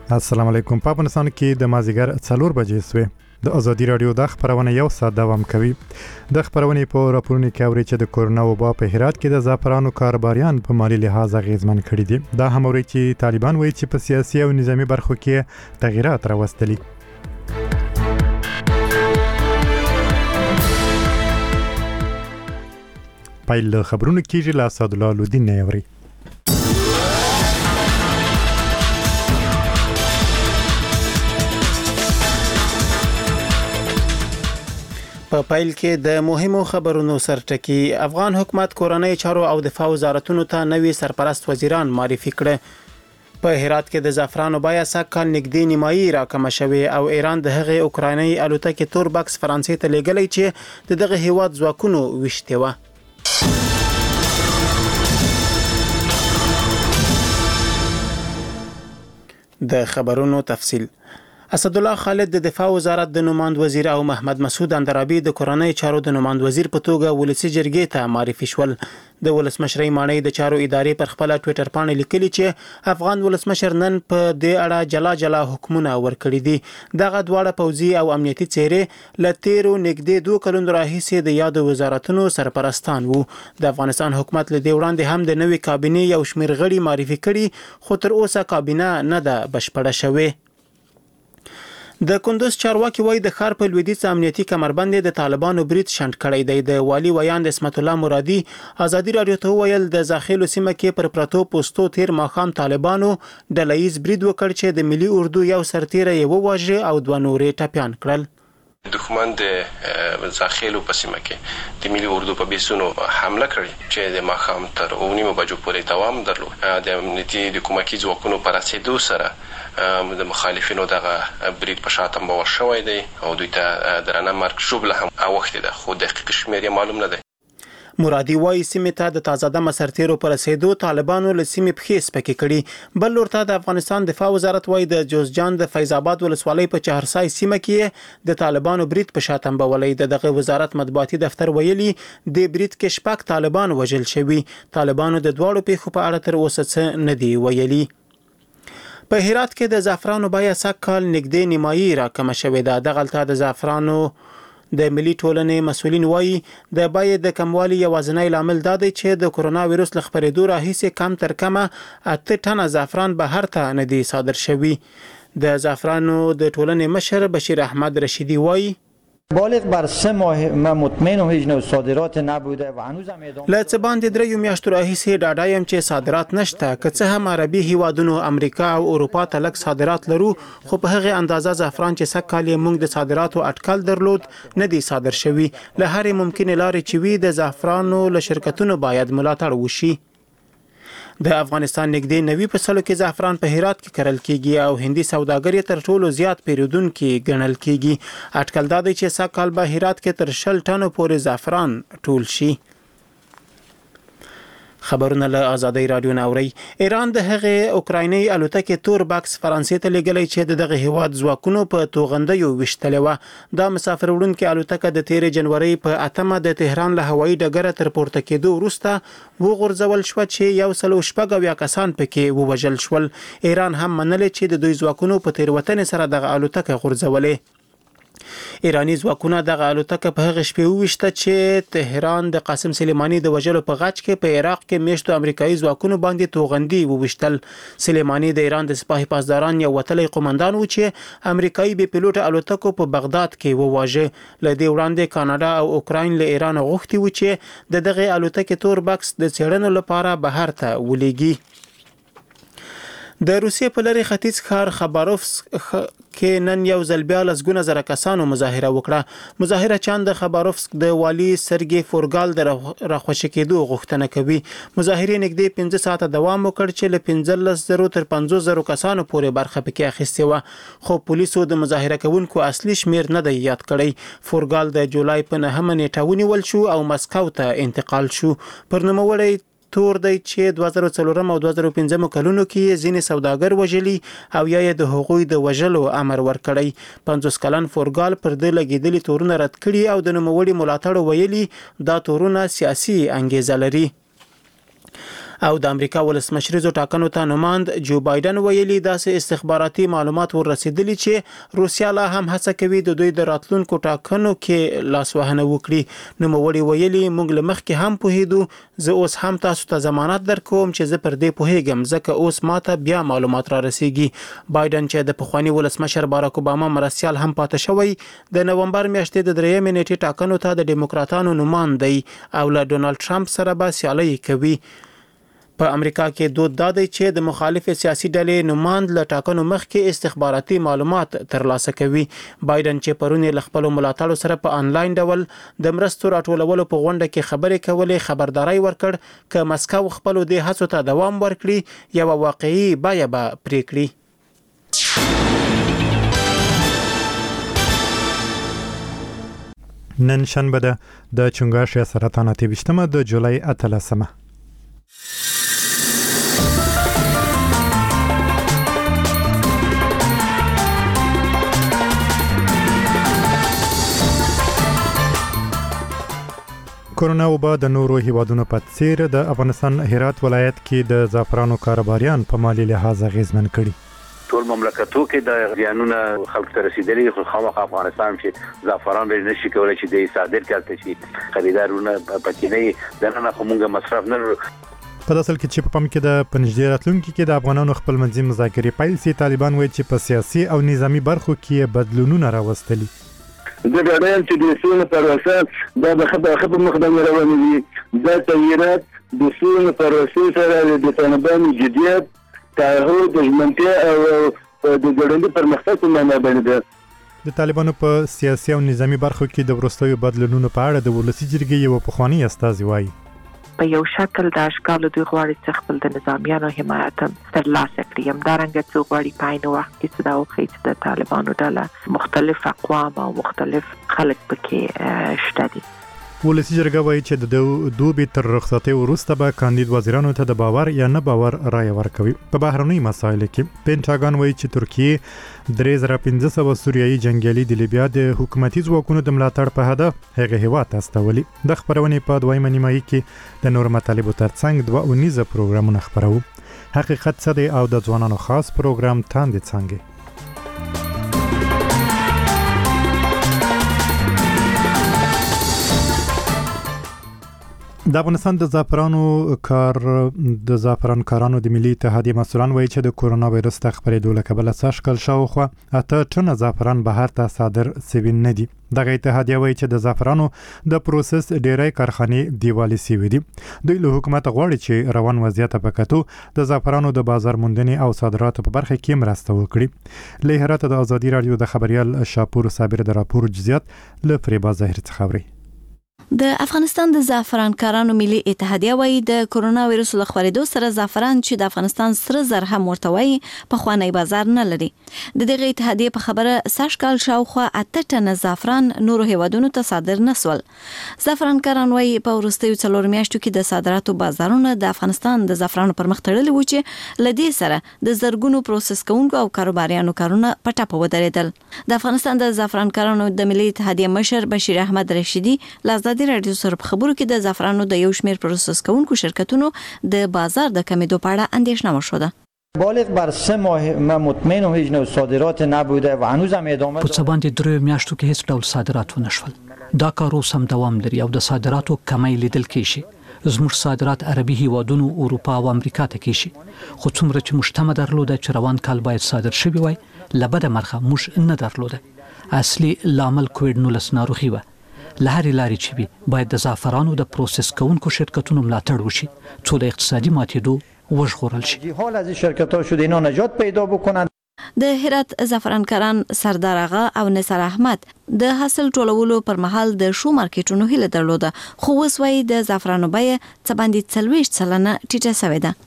السلام علیکم. په افغانستان کې د مازیګر 4 بجې سوې د ازادي رادیو د خبرونه یو ساعت دوام کوي. د خبرونه په راپورونو کې اوري چې د کورونا وبا په هرات کې د زعفرانو کاروباریان په مالی لحاظ غیزمن کړي دي. دا هم اوري چې طالبان وایي چې په سیاسي او نظامی برخو کې تغیرات راوستلي. پایل خبرونه کېږي لا اسد الله لودین نه اوري. په پایل کې د مهمو خبرونو سرټکی. افغان حکومت کورنۍ چارو او دفاع وزارتونو ته نوي سرپرست وزیران معرفي کړه. په هرات کې د زعفرانو بیه سږ نږدې نیمایي راکمه شوې او ایران د هغې اوکرایني الوتکې تور بکس فرانسې ته لیږلی چې د دغه هیواد ځواکونو ویشتې وه. د خبرونو تفصیل. اسد الله خالد د دفاع وزارت د نوماند وزیر او محمد مسعود اندرابي د کورنۍ چارو د نوماند وزیر په توګه ولسی جرګې ته معرفي شول. د ولسمشرۍ ماڼۍ د چارو ادارې پر خپل ټوئیټر باندې لیکلي چې افغان ولسمشر نن په دې اړه جلا جلا حکمونه ورکړي دي. دغه دواړه پوځي او امنیتي څېرې ل تیرو نږدې 2 کلونو راهیسې د یاد وزارتونو سرپرستان وو. د افغانستان حکومت له دې وړاندې هم د نوې کابینې یو شمېر غړي معرفي کړي خو تر اوسه کابینه نه ده بشپړه شوې. د کندوز چارواکي وایي د ښار په لویدیځ امنیتي کمربند د طالبانو برید شنډ کړی دی. د والی ویاند اسمت الله مرادي ازادي رادیو ته ویل د زاخیلو سیمه کې پر پرتو پوسټو تیر ماښام طالبانو ډلهییز برید وکړ چې د ملي اردو یو سرتیره یې وواژه او 2 نورې ټپیان کړل. دښمن د زاخیلو په سیمه کې د ملي اردو په بیسونو حمله کړې چې د ماښام تر 9 بجو پورې دوام درلود. د امنیتي د کومکي ځواکونو پر رسیدو سره د مخالفینو دغه برید په شاته مبور شوی دی او دوی ته درنه مرګ ژوبله هم اوښتې ده خو دقیق شمېر معلوم نه دی. مرادي وایي سیمې ته د تازه دمه سرتیرو پر رسیدو طالبانو له سیمې پښې سپکې کړي. بل لور ته د افغانستان دفاع وزارت وایي د جوزجان د فیض آباد ولسوالۍ په چهارسای سیمه کې د طالبانو برید په شا تنبولی. دغه وزارت مطبوعاتي دفتر ویلي د برید کې 6 طالبان وژل شوي. طالبانو د دواړو پیښو په اړه تر اوسه څه نه دی ویلي. په هرات کې د زعفرانو بیه سږ کال نږدې نیمایي راکمه شوې ده. دغلته د زعفرانو د ملي ټولنې مسؤلین وایي د بیې د کموالي یوازینی لامل دا دی چې د کورونا وایرس له خپرېدو راهیسې کم تر کمه 8 ټنه زعفران بهر ته نه دي صادر شوي. د زعفرانو د ټولنې مشر بشیر احمد رشیدی وایي بالغ بر 3 ماه ما مطمئن هیچ نوع صادرات نبوده و هنوز هم ادامه له څه باندې 3 میاشتو راهیسې ډاډه یم چې صادرات نشته. که څه هم عربي هیوادونو امریکا او اروپا ته لږ صادرات لرو خو په هغه اندازه زعفران چې سږ کال موږ د صادراتو اټکل درلود نه دي صادر شوي. له هرې ممکنه لارې چې وي د زعفرانو له شرکتونو باید ملاتړ وشي. د افغانستان نږدې 90% کې زعفران په هرات کې کرل کیږي او هندي سوداګر تر ټولو زیات پیرودونکو ګڼل کیږي. اټکل دا دی چې سږ کال به هرات کې تر 60 ټنو پورې زعفران ټول شي. خبرونه له آزادۍ رادیو ناوري. ایران د هغې اوکرایني الوتکې تور بکس فرانسې ته لیږلی چې دغه هیواد ځواکونو په توغندیو ویشتلې وه. دا مسافر وړونکې الوتکه د 13 جنوري په 8 د تهران له هوایي ډګره تر پورته کېدو وروسته وغورځول شوه چې 116 کسان پکې ووژل شول. ایران هم منلې چې د دوی ځواکونو په تېروتنې سره دغه الوتکه غورځولې. ایرانی ځواکونه دغه الوتکه په هغه شپه وشته چې تهران د قاسم سلیمانی د وژلو په غچ کې په عراق کې میشتو امریکایي ځواکونو باندې توغندي ووشتل. سلیمانی د ایران د سپاه پاسداران یو وتلی قومندان و چې امریکایي بې پیلوټ الوتکو په بغداد کې وواژه. له دې وړاندې کاناډا او اوکراین له ایران غوښتي و چې دغه الوتکې تور بکس د څېړنو لپاره بهر ته ولېږي. د روسیې په لرې ختیځ ښار خباروفسک کې نن یو ځل بیا لسګونه زره کسانو مظاهره وکړه. مظاهره چان د خباروفسک د والی سرګي فورګال د راخوشي کېدو غوښتنه کوي. مظاهرې نږدې 15 ساعته دوام وکړ چې له 15,000 تر 50,000 کسانو پورې برخه پکې اخیستې وه خو پولیسو د مظاهره کوونکو اصلي شمیر نه دی یاد کړی. فورګال د جولای په 9 نیټه ونیول شو او مسکو ته انتقال شو. پر نوموړی تور دی چې 2004 او 2015 کلونو کې ځینې سوداګر وژلي او یا د هغوی د وژلو امر ورکړی. 50 کلن فورګال پر د لګیدلي تورونه رد کړي او د نوموړي ملاتړ ویلي دا تورونه سیاسي انګیزه لري. او د امریکا ولسمشریزو ټاکنو ته نوماند جو بایدن ویلي داسې استخباراتي معلومات ورسېدلي چې روسیا لا هم هڅه کوي د دوی د راتلونکو ټاکنو کې لاسوهنه وکړي. نوموړي ویلي موږ له مخکې هم پوهېدو، زه اوس هم تاسو ته ضمانت درکوم چې زه پر دې پوهېږم ځکه اوس ماته بیا معلومات را رسیږي. بایدن چې د پخواني ولسمشر باراک اوباما مرستیال هم پاتې شوی، د نومبر میاشتې د 3 نیټې ټاکنو ته د ډیموکراتانو نوماند دی او له ډونالد ټرمپ سره به سیالي کوي. په امریکا کې دود دا دی چې د مخالف سیاسي ډلې نوماند له ټاکنو مخکې استخباراتي معلومات ترلاسه کوي. بایدن چې پرون له خپل ملاتړو سره په انلاین ډول د مرستو راټولولو په غونډه کې خبرې کولې، خبرداري ورکړ چې مسکو خپل د هڅو ته دوام ورکړي یو واقعي بیه به پرې کړي. نن شنبه ده د چنګاښ سرطان 28 د جولای 13. کورونا وبا د نورو هیوادونو په څیر د افغانستان هرات ولایت کې د زعفرانو کاروباریان په مالی لحاظ اغیزمن کړي. ټول مملکتو کې د زیانونه خلک ته رسیدلي، خو خامخا افغانستان چې زعفران به نشي کولای چې د صادر کړي شي، خریدارونه پکې نه د نن خو موږ مصرف نه. په داسل کې چې په پم کې د پنځډیر راتلونکو کې د افغانانو خپل منځي مذاکرې پیل سي، طالبان وایي چې په سیاسي او نظامی برخو کې بدلونونه راوستلي. د ډاډم چې د سونو پروسه دا د خبر مخدمه روانه دي، د تغییرات د سونو پروسه سره د طالبانو جديت تعهد د ژمنتیا او د ګډوډۍ پرمختګ په معنا باندې د طالبانو په سیاسي او نظامی برخو کې د ورستیو بدلونونو په اړه د ولسی جرګې یو پخوانی استازي وایي په یو شکل د اشکالو دوی غواړي چې خپل د نظامیانو حمایت ترلاسه کړي. همدارنګه څو غواړي په عین وخت کې چې دا وخت چې د طالبانو ډله مختلف اقوام او مختلف خلک پکې شته دي. ولسی جرګه وایي چې د دوبي تر رخصتۍ وروسته به کاندید وزیرانو ته د باور یا نه باور رایه ورکوي. په بهرنۍ مسایلو کې پینټاګان وایي چې ترکیه 3500 سوریایي جنگیالي د لیبیا د حکومتي ځواکونو د ملاتړ په هدف هغه هیواد ته استولي. د خبرونې په دویمه نیمایي کې د نور مطالبو ترڅنګ 2 اونیزه پروګرامونه خبرو. حقیقت څه دی او د ځوانانو خاص پروګرام تاندې څنګه. د افغانستان د زعفران کارانو د ملي اتحادیې مسؤلان وایي چې د کورونا وایرس د خپرېدو له کبله سږکال شاوخوا 8 ټنه زعفران بهر ته صادر سوي نه دي. دغه اتحادیه وایي چې د زعفرانو د پروسس ډیری کارخانې دیوالي سوي دي. دوی له حکومت غواړي چې روان وضعیت په کتو د زعفرانو د بازار موندنې او صادراتو په برخه کې مرسته وکړي. له هرات د ازادي رادیو د خبريال شاپور صابر د راپور جزئیات له فریبا ظاهر څخه خبري. د افغانستان د زعفران کارانو ملي اتحادیه وایي د کورونا وایرس له خپرېدو سره زعفران چې د افغانستان سره زر هم ورته وایي په خوانی بازار نه لري. د دغه اتحادیه په خبره سږکال شاوخوا 8 ټنه زعفران نورو هیوادونو ته صادر نسول. زعفران کاران وایي په وروستیو 4 میاشتو کې د صادراتو بازارونه د افغانستان د زعفرانو پر مخ تړلي و چې لدې سره د زرګونو پروسس کوونکو او کاروباریانو کارونه په ټاپه ودرېدل. د افغانستان د زعفران کارانو د ملي اتحادیه مشر بشیر احمد رشیدي لازم د رادیو سره خبرو کې د زعفرانو د یو شمېر پروسس کوونکو شرکتونو د بازار د کمیدو په اړه اندېښنه وشوده. بالغ بر 3 ماه ما مطمئنم هیچ نوع صادرات نبوده و هنوزم ادامه په څه باندې 3 میاشتو کې هیڅ ډول صادرات ونشول. دا کار اوس هم دوام لري او د صادراتو کمی لیدل کېږي. زموږ صادرات عربي هیوادونو، اروپا او امریکا ته کېږي. خو څومره چې مشتمه درلوده چې روان کال باید صادر شوی وای، لبد مرخه موږ نه درلوده. اصلي لامل کووډ-19 ناروغي و. لهري لاري چې وي باید د زعفرانو د پروسس کوونکو شرکتونو ملاتړ وشي څو د اقتصادي ماتېدو وژغورل شي. حال از شرکت‌ها شده اینا نجات پیدا بکنن. د هرات زعفرانکاران سردار آغا او نثار احمد د حاصل ټولولو پر مهال د شو مارکیټونو هیله درلوده، خو اوس وايي د زعفرانو بیه څه باندې 40% ټیټه شوې ده.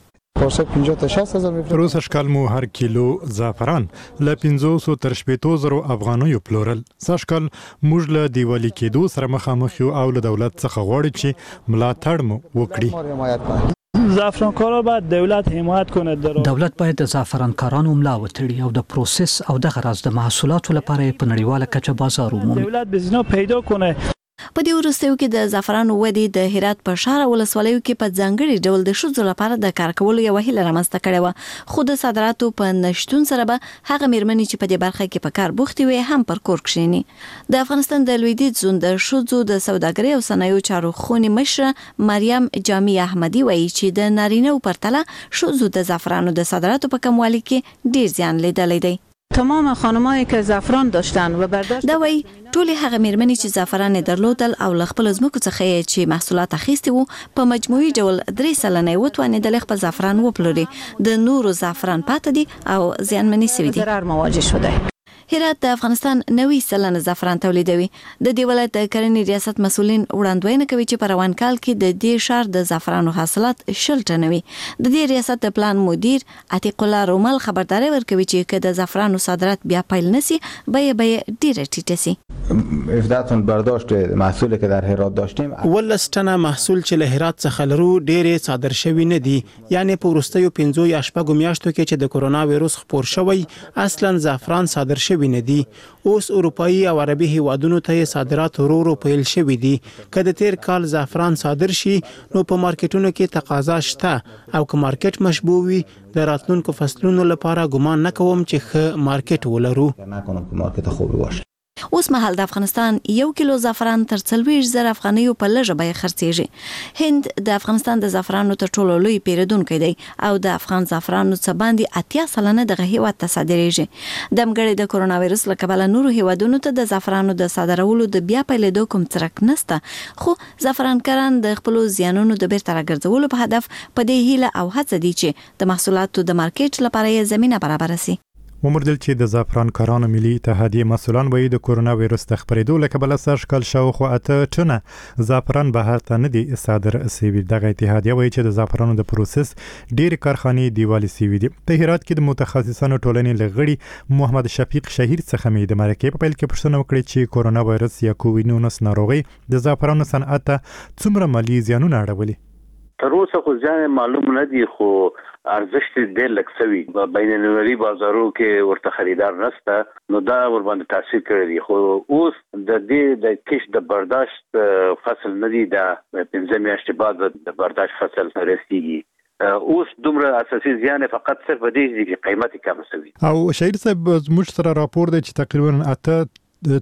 روس اشکال مو هر کیلو زعفران له 500 تر 700 افغانیو پلورل. ساشکال موږ له دیوالی کېدو سره مخامخ یو او له دولت څخه غواړي چې ملاتړ مو وکړي. زعفرانکارا باید دولت حمایت کنه. دولت باید د زعفرانکارانو ملا وتړي او د پروسس او د غرض د محصولاتو لپاره په نړیواله کچه بازار ومومي. دولت بزینو پیدا کنه. په دې وروستیو کې د زعفرانو ودې د هرات په شهر ولسوالیو کې په ځانګړي ډول د ښځو لپاره د کار کولو یوه هیله رامنځته کړې وه، خو د صادراتو په نشتون سره به هغه میرمنې چې په دې برخه کې په کار بوختې وي هم پر کور کښېني. د افغانستان د لویدیځ زون د ښځو د سوداګرۍ او صنایعو چارو خونې مشره مریم جامی احمدي وایي چې د نارینه‌و پرتله ښځو د زعفرانو د صادراتو په کموالي کې ډیر زیان لیدلی دی. تمام خانمایی که زعفران داشتن و برداشت دا وایي ټولې هغه میرمنې چې زعفران درلودل او له خپلو ځمکو څخه یې چې محصولات اخیستي وو په مجموعي ډول 3 سلنه وتوانېدل خپل زعفران وپلوري. د نورو زعفران پاتې دي او زیانمنې شوي دي. ضرر مواجه شده. هرات د افغانستان 90 سلنه زعفران تولیدوي. د دې ولایت د کرنې ریاست مسؤلین وړاندوینه کوي چې په روان کال کې د دې ښار د زعفرانو حاصلات 10 ټنه وي. د دې ریاست د پلان مدیر عتیق الله رومل خبرداري ورکوي چې که د زعفرانو صادرات بیا پیل نسی به ډیره ټیټه سي. 17 تن برداشت محصولی که در هرات داشتیم، 12 ټنه محصول چې له هرات څخه لرو ډېرې صادر شوي نه دي. یعنی په وروستیو 5 یا 6 میاشتو کې چې د کرونا وایروس خپور شوی اصلا زعفران صادر شوی نه دي. اوس اروپایي او عربي هیوادونو ته صادرات ورو پیل شوي دي. که د تیر کال زعفران صادر شي نو په مارکیټونو کې تقاضا شته او که مارکیټ مشبوع وي د راتلونکو فصلونو لپاره ګمان نه کوم چې ښه مارکیټ ولرو. نکنم که مارکیټ خوبی باشه. اوس مهال د افغانستان 1 کیلو زعفران تر 40,000 افغانیو په لږه بیه خرڅیږي. هند د افغانستان د زعفرانو تر ټولو لوی پیرودونکی دی او د افغان زعفرانو څخه باندې 80 سلنه دغه هیواد ته صادریږي. د مګړې د کرونا وایروس له کبله نورو هیوادونو ته د زعفرانو د صادرولو د بیا پیلېدو کوم څرک نشته، خو زعفرانکاران د خپل زیانونو د بیرته راګرځولو په هدف په دې هیله او هڅه دي چې د محصولاتو د مارکیټ لپاره یې زمينه برابر شي. ومردل چې د زعفرانکارانو ملي اتحادیې مسؤلان وایي د کرونا وایروس د خپرېدو له کبله سږکال شاوخوا 8 ټنه زعفران بهر ته نه دي صادر شوي. دغه اتحادیه وایي چې د زعفرانو د پروسس ډېرې کارخانې دیوالي شوي دي. په هرات کې د متخصصانو ټولنې له غړي محمد شفیق شهیر څخه مې د مرکې په پیل کې پوښتنه وکړې چې کرونا وایروس یا کووید-19 ناروغي د زعفرانو صنعت ته څومره مالي زیانونه اړولي. تر اوسه خو ځان معلوم نه دي، خو ارزښت ډېر لږ شوی. بین المللي بازارو کې ورته خریدار نشته، نو دا ور باندې تاثیر کړی دی. خو اوس د دې د کش د برداشت فصل نه دی، دا 15 میاشتې بعد د برداشت فصل رسیږي. اوس دومره اساسي زیان فقط صرف د دې چې قیمت کم شوی. او شهیر صاحب موږ سره راپور دی چې تقریبا 8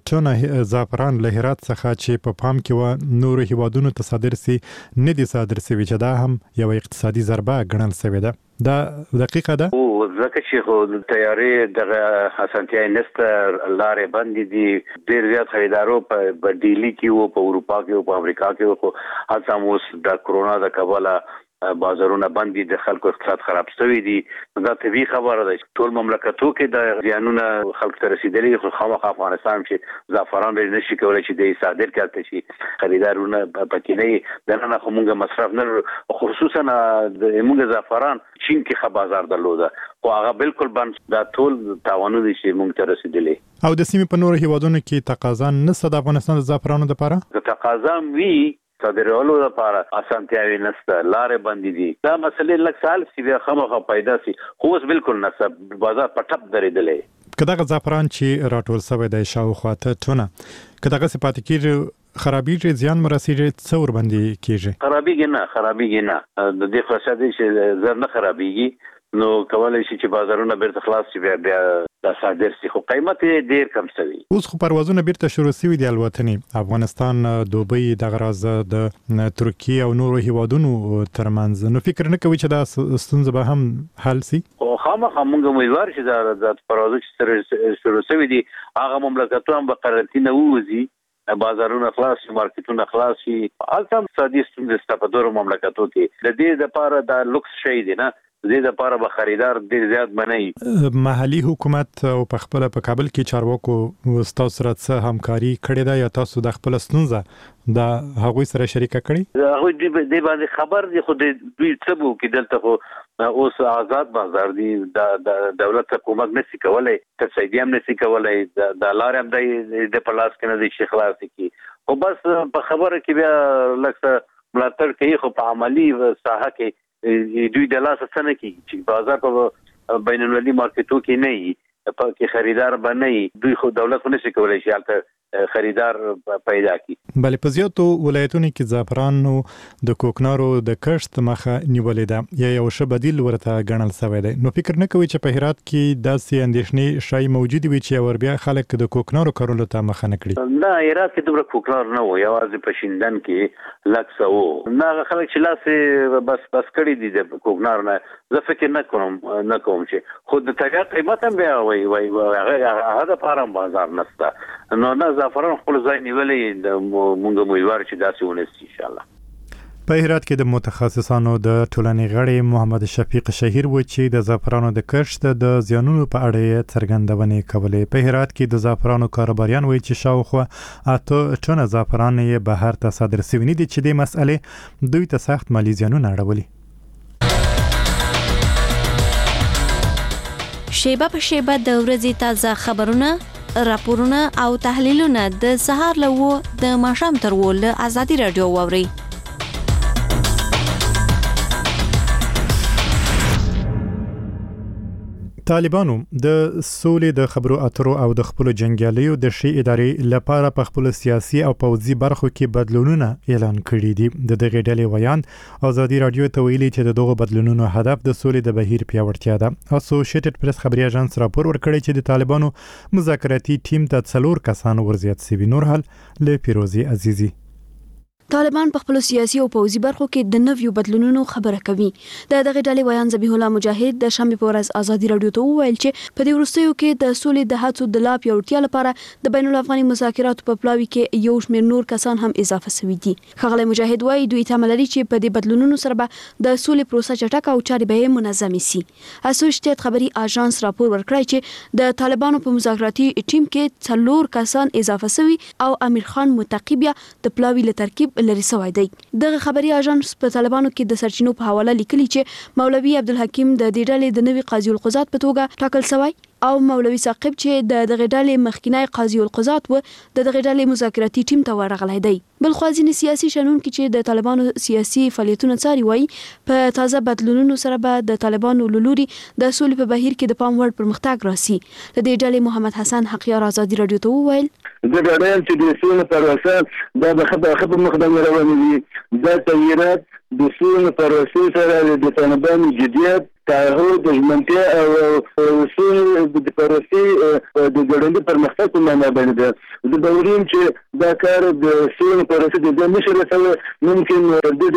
ټنه زعفران له هرات څخه چې په پام کې و نور هیوادونو ته صادر سي نه دي صادر سوي، چې دا هم یو اقتصادي ضربه ګڼل شوې ده. دا دقیقه ده. او ځکه چې خو تیارې دغه اسانتیا نسته، لارې بندې دي. ډېر زیات خریدارو په ډیلی کې وو، په اروپا کې وو، په امریکا کې وو، خو هڅه هم اوس د کرونا د کبله بازارونه بند دي، د خلکو اقتصاد خراب شوی دي. دا طبیعي خبره ده. ټول مملکتو کې د زیانونه خلکو ته رسیدلي، خو خامخا افغانستان چې زعفران لري نشي کولای چې د صادر کړي شي. خریدارونه پکې نه د نه خو موږ مصرف نه، خصوصا د موږ زعفران چین کې ښه بازار درلوده، خو هغه بالکل بند. دا ټول تاوانونه دي چې موږ ته رسیدلي. او د سیمې په نورو هیوادونو کې تقاضا نشته د افغانستان د زعفرانو لپاره. د تقاضا وی صادرولو لپاره اسانتیاوي نشته، لارې بندې دي. دا مسلې لږ سال سی بیا خامخا پیدا سي، خو اوس بالکل نشته، بازار پټپ درېدلې. که دغه زعفران چې راټول شوی دی شاوخوا 8 ټنه که دغه پاتې کېږي خرابېږي، زیان مرسېږي، څه ورباندې کېږي؟ خرابېږي نه. د دې خاصه دی چې زر نه خرابېږي، نو کولای شي چې بازارونه بیرته خلاص شي، بیا د صادر شي، خو قیمت ډیر کم شوی. اوس خو پروازونه بیرته شروع شوي دي الوتنې افغانستان، دوبۍ، دغه راز د ترکیه او نورو هیوادونو ترمنځ. نو فکر نه کوي چې دا ستونزه به هم حل شي؟ خامخا موږ امیدوار چې د پروازونه چې شروع شوي دي هغه مملکتونه هم په قرنطینه ووځي، بازارونه خلاص شي، مارکیټونه خلاص شي. هلته اقتصادي ستونزې شته په دغو مملکتو کې. د دې لپاره دا لوکس شی دی نه، د دې لپاره به خریدار ډیر زیات بنئ. محلي حکومت او په خپل په کابل کې چارواکو ستاسو سره څه همکاري کړې ده یا تاسو د خپل ستونزه د هغوی سره شریکه کړې؟ هغوی دې باندې خبر دي، خو دوی څه وو کې دلته خو اوس آزاد بازار دی، د دولت حکومت نشي کولای، تصدیق هم نشي کولای، د لارې هم د پلاس کې نه دي چې خلاص کی. خو بس په خبره کې بیا لکه ملاتړ کوي، خو په عملی ساحه کې دوی د لاس څخه نه کیږي چې بازار په بین المللي مارکیټو کې نه وي. پکې خریدار باندې دوی خو دولت خو نشي کولای شي حالت خریدار پیدا کی. بلې په زیاتو ولایتونو کې زعفرانو د کوکنارو د کښت مخه نیولې ده یا یو ښه بدیل ورته ګڼل شوی دی. نو فکر نه کوي چې په هرات کې داسې اندېښنې شای موجود وي چې اور بیا خلک د کوکنارو کارولو ته مخه نه کړي؟ نه، هرات کې دومره کوکنار نه و، یوازې په شیندن کې لکسه و. نه خلک چې لاس بس کړي دي د کوکنار نه. زه فکر نه کوم چې خود د تګ قیمت هم بیا وای هغه د فارم بازار نشته. نو نه زعفران خپل ځای نیولې د مونږ امیدوار چې داسې ونسي ان شاء الله. په هرات کې د متخصصانو د ټولنې غړي محمد شفیق شهیر و چې د زعفرانو د کښت د زیانونو په اړه څرګندونې کولې. په هرات کې د زعفرانو کاروباریان وایي چې شاوخوا 8 ټنه زعفران یې بهر ته صادر شوي دي چې د مسئلې دوی ته سخت مالی زیانونه اړولي. شیبه په شیبه د ورځې تازه خبرونه، راپورونه او تحلیلونه د سهار له 9 د ماښام تر 10 له آزادي رادیو واورئ. طالبانو د سولې د خبرو اترو او د خپل جنگیالیو د شی ادارې لپاره په خپل سیاسي او پوځي برخو کې بدلونونه اعلان کړي دي. د دغه ډلې ویان آزادي رادیو ته ویلي چې د دغه بدلونونو هدف د سولې د بهیر پیاوړتیا ده. اسوسییټډ پریس خبري اژانس راپور ورکړی چې د طالبانو مذاکراتي ټیم ته 4 کسان ورزیات شوي. نور حال له پیروزي عزیزي. طالبان په خپل سیاسي او پوځي برخو کې د نویو بدلونونو خبره کوي. د دغه ډلې ویان ذبیح الله مجاهد د شنبه په ورځ آزادي رادیو ته وویل چې په دې وروستیو کې د سولې د هڅو د لا پیاوړتیا لپاره د بین الافغاني مذاکراتو په پلاوي کې یو شمېر نور کسان هم اضافه شوي دي. ښاغلی مجاهد وایي دوی تمه لري چې په دې بدلونونو سره به د سولې پروسه چټکه او چارې به منظمې شي. اسوسییټډ خبري اژانس راپور ورکړی چې د طالبانو په مذاکراتي ټیم کې 4 کسان اضافه شوي او امیر خان متقی بیا د پلاوي له ترکیب لري شوی دی. دغه خبري اژانس په طالبانو کې د سرچینو په حواله لیکلي چې مولوي عبدالحکیم د دې ډلې د نوي قاضي القضات په توګه ټاکل شوی او مولوي ثاقب چې د دغه ډلې مخکینی قاضي القضات و د دغه ډلې مذاکراتي ټیم ته ورغلی دی. بل خو ځینې سیاسي شنونکي چې د طالبانو سیاسي فعالیتونه څاري وایي په تازه بدلونونو سره به د طالبانو له لوري د سولې په بهیر کې د پام وړ پرمختګ راسي. د دې ډلې محمد حسن حقیار آزادي رادیو ته وویل د ډاډه چې د سولې پروسه دا د خبر مخدم روانه دي. دا تغییرات د سولې پروسې سره د طالبانو جديت تعهد د ژمنتیا او سولې د پروسې د ګډوډۍ پرمختګ په معنا باندې ده. د باوریم چې دا کار د سولې پروسې د مشر سره ممکن د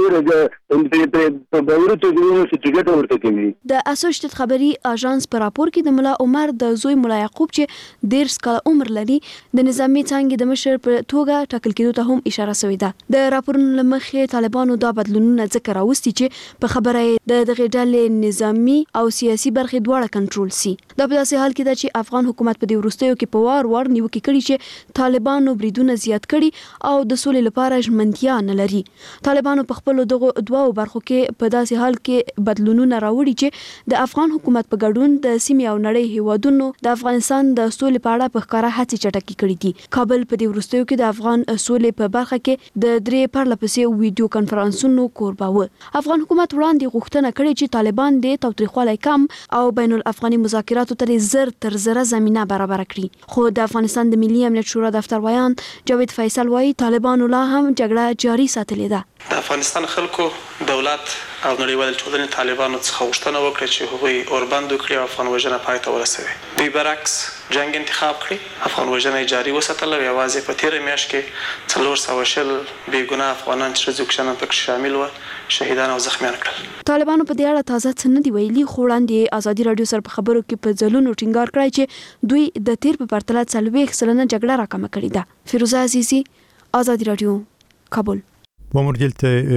ډېر په باور ته د ستګټ ورته کوي. د اسوسییټډ خبري اژانس په راپور کې د ملا عمر د زوی ملا یعقوب چې 10 کال عمر لري د نظامی څنګه د مشر په توګه ټاکل کېدو ته هم اشاره شوې ده. د راپورونو لمخې طالبانو دا بدلونونه ذکر راوستي چې په خبره د دغه ډلې نظامی او سیاسي برخې دواړه کنټرول سي. دا په داسې حال کې ده چې افغان حکومت په دې وروستیو کې په وار نیوکې کړي چې طالبانو بریدونه زیات کړي او د سولې لپاره ژمنتیا نه لري. طالبانو په خپل دغه دوه برخو کې په داسې حال کې بدلونونه راوړي چې د افغان حکومت په ګډون د سیمې او نړۍ هیوادونو د افغانستان د سولې په اړه په ښکاره هڅې چټکې کړې دي. کابل په دې وروستیو کې د افغان سولې په برخه کې د 3 پرلپسې ویډیو کانفرنسونو کوربه و. افغان حکومت وړاندې غوښتنه کړې چې طالبان د تاوتریخوالي کم او بین الافغاني مذاکراتو ته زر تر زره زمينه برابر کړي. خو د افغانستان د ملي امنیت شورا دفتر ویان جاوید فیصل وایي طالبانو لا هم جګړه جاري ساتلې ده. د افغانستان خلکو دولت او نړیوال ټولنې طالبانو څخه غوښتنه وکړه چې هغوی اوربند وکړي او افغان وژنه پای ته ورسوي. دوی برعکس جنگ انتخاب کړي، افغان وژنه جاري وساتله او یوازې په تیره میاشت کې 420 بې ګناه افغانان چې ځکه پکې شامل و شهیدان او زخمیان کړل. طالبانو په دې اړه تازه څه نه دی ویلي، خو وړاندې آزادي رادیو سره په خبرو کې په ځلونو ټینګار کړی چې دوی د تیر په پرتله 40% جګړه راکمه کړې ده. فیروزه عزیزي، آزادي رادیو، کابل. ومردل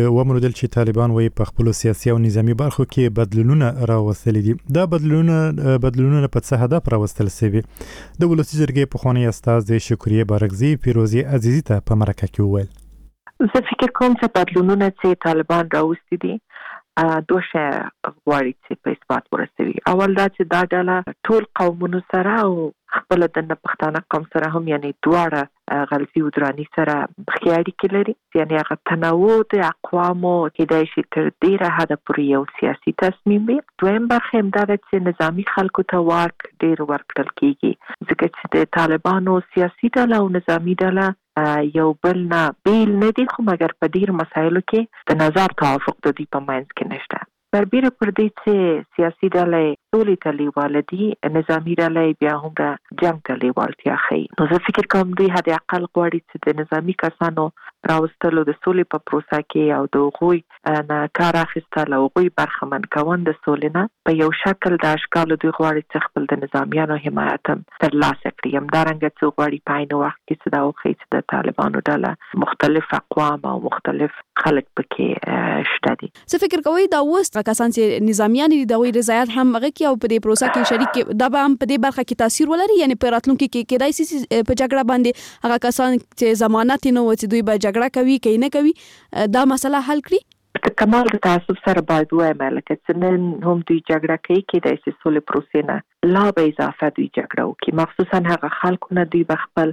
چې طالبان وایي په خپل سیاسي او نظامی برخو کې بدلونونه راوستل دي. دا بدلونونه په څه هدف راوستل شوي؟ د ولسی جرګې پخوانی استاد شکریه بارګزی فیروزي عزیزی ته په مرکه کې وویل زه فکر کوم چې بدلونونه چې طالبان راوستي دي دوه شی غواړي چې په اثبات ورسوي. اول دا چې دا ډله ټول قومونو سره او خپل د پښتانه قوم سره هم یعنی دواړه غلزي او دراني سره ښې اړیکې لري، یعنی هغه تنوع د اقوامو کېدای شي تر ډېره حده پورې یو سیاسي تصمیم وي. دویم برخه هم دا ده چې نظامي خلکو ته واک ډېر ورکړل کېږي، ځکه چې د طالبانو سیاسي ډله او نظامي ډله یو بل نه بیل نه دي، خو مګر په ډېرو مسایلو کې د نظر توافق د دوی په منځ کې نشته. بربیره پر دې چې سیاسي ډلې سولې ته لیواله دي، نظامي ډلې بیا هم د جنګ ته لیوالتیا ښیي. نو زه فکر کوم دوی حد اقل غواړي چې د نظامي کسانو راوستلو د سولې په پروسه کې او د هغوی نه کار اخیستل او هغوی برخمن کول د سولې نه په یو شکل د اشکالو دوی غواړي چې خپل د نظامیانو حمایت هم ترلاسه کړي. همدارنګه چې غواړي په عین وخت کې چې دا وښیي چې د طالبانو ډله مختلف اقوام او مختلف خلک پکې شته دي. څه فکر کوئ دا اوس کسان چې نظامیان دي د وی رضایت هم هغه کې او په دې پروسه کې شریک دا به هم په دې برخه کې تاثیر ولري، یعنی په راتلونکي کې کېدای شي په جګړه باندې هغه کسان چې ضمانت نه و چې دوی به جګړه کوي کوي نه کوي دا مسله حل کړي. کمال د تعصب سره باید وایم لکه چې نن هم دوی جګړه کوي، کېدای شي سولې پروسې نه لا به اضافه دوی جګړه وکړي، مخصوصا هغه خلکو نه دوی به خپل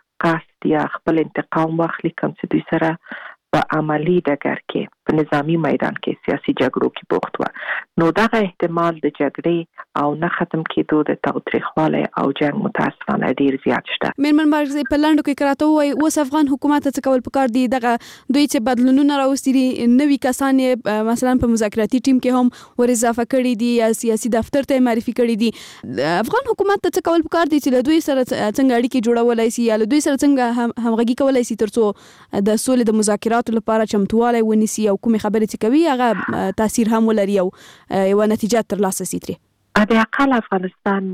قصد یا خپل انتقام واخلي کوم چې دوی سره په عملی ډګر کې په نظامی میدان کې سیاسي جګړو کې بوخت و. نو دغه احتمال د جګړې او نه ختم کېدو د تاوتریخوالي او جنگ متاسفانه ډیر زیات شته. میرمن مرزي په لاندو کې کراته وای اوس افغان حکومت څه کول پکار دي دغه دوی چې بدلونونه راوستي دي، نوي کسان مثلا په مذاکراتي ټیم کې هم ور اضافه کړي دي یا سیاسي دفتر ته معرفي کړي دي. افغان حکومت څه کول پکار دي چې له دوی سره څنګه اړیکې جوړولای شي یا له دوی سره څنګه همغږي کولای شي ترڅو د سولې د مذاکراتو لپاره چمتوالی ونیسي او کومې خبرې چې کوي هغه تاثیر هم ولري او یو نتیجه ترلاسه شي ترې. حد اقل افغانستان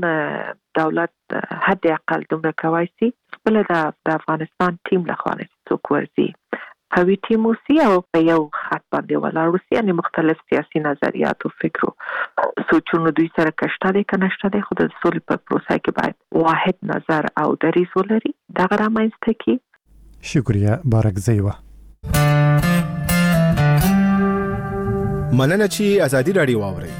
دولت حد اقل دومره کوي چې خپل د افغانستان ټیم له خوا څوک ورځي قوي ټیم اوسي او په یو خط باندې ولاړ اوسي، یعنی مختلف سیاسي نظریات او فکرو سوچونو دوی سره کشته دي که نشته دي، خو د سولې په پروسه کې باید واحد نظر او دریځ ولري. دغه رامنځته کړي. شکریه بارکزی و. مننه چې ازادي رادیو واوري.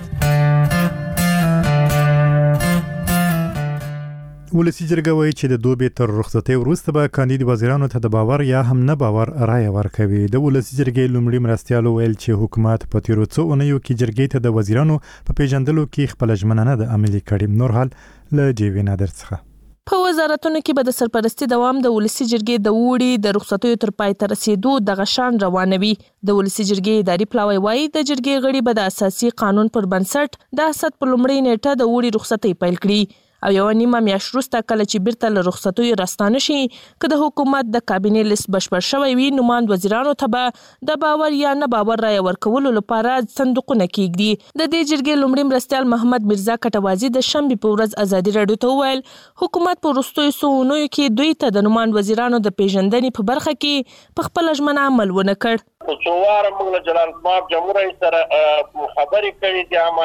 ولسی جرګه وایي چې د دوبې تر رخصتۍ وروسته به کاندید وزیرانو ته د باور یا هم نه باور رایه ورکوي. د ولسی جرګې لومړي مرستیالو ویل چې حکومت په تیرو څو اونیو کې جرګې ته د وزیرانو په پیژندلو کې خپل ژمنه نه ده عملي کړې. نور حال له جیوی نادر څخه. په وزارتونو کې به د سرپرستی دوام د ولسی جرګې د وړي د رخصتیو تر پای ته رسیدو د غشان روانوي. د ولسی جرګې اداري پلاوی وایي د جرګې غړي به د اساسي قانون پر بنسټ د اسد په لومړۍ نیټه د وړي رخصتۍ پیل کړي او یو نیمه میاشت وروسته کله چې بیرته له رخصتیو راستانه شي که د حکومت د کابینې لیست بشپړ شوی وي نوماند وزیرانو ته به د باور یا نه باور رایه ورکولو لپاره صندوقونه کېږدي. د دې جرګې لومړي مرستیال محمد میرزا کټوازي د شنبې په ورځ ازادي راډیو ته وویل حکومت په وروستیو څو اونیو کې دوی ته د نوماند وزیرانو د پیژندنې په برخه کې په خپله ژمنه عمل ونه کړ. څو واره موږ له جلال الدین جمهور رئیس سره خبرې کړې دي، اما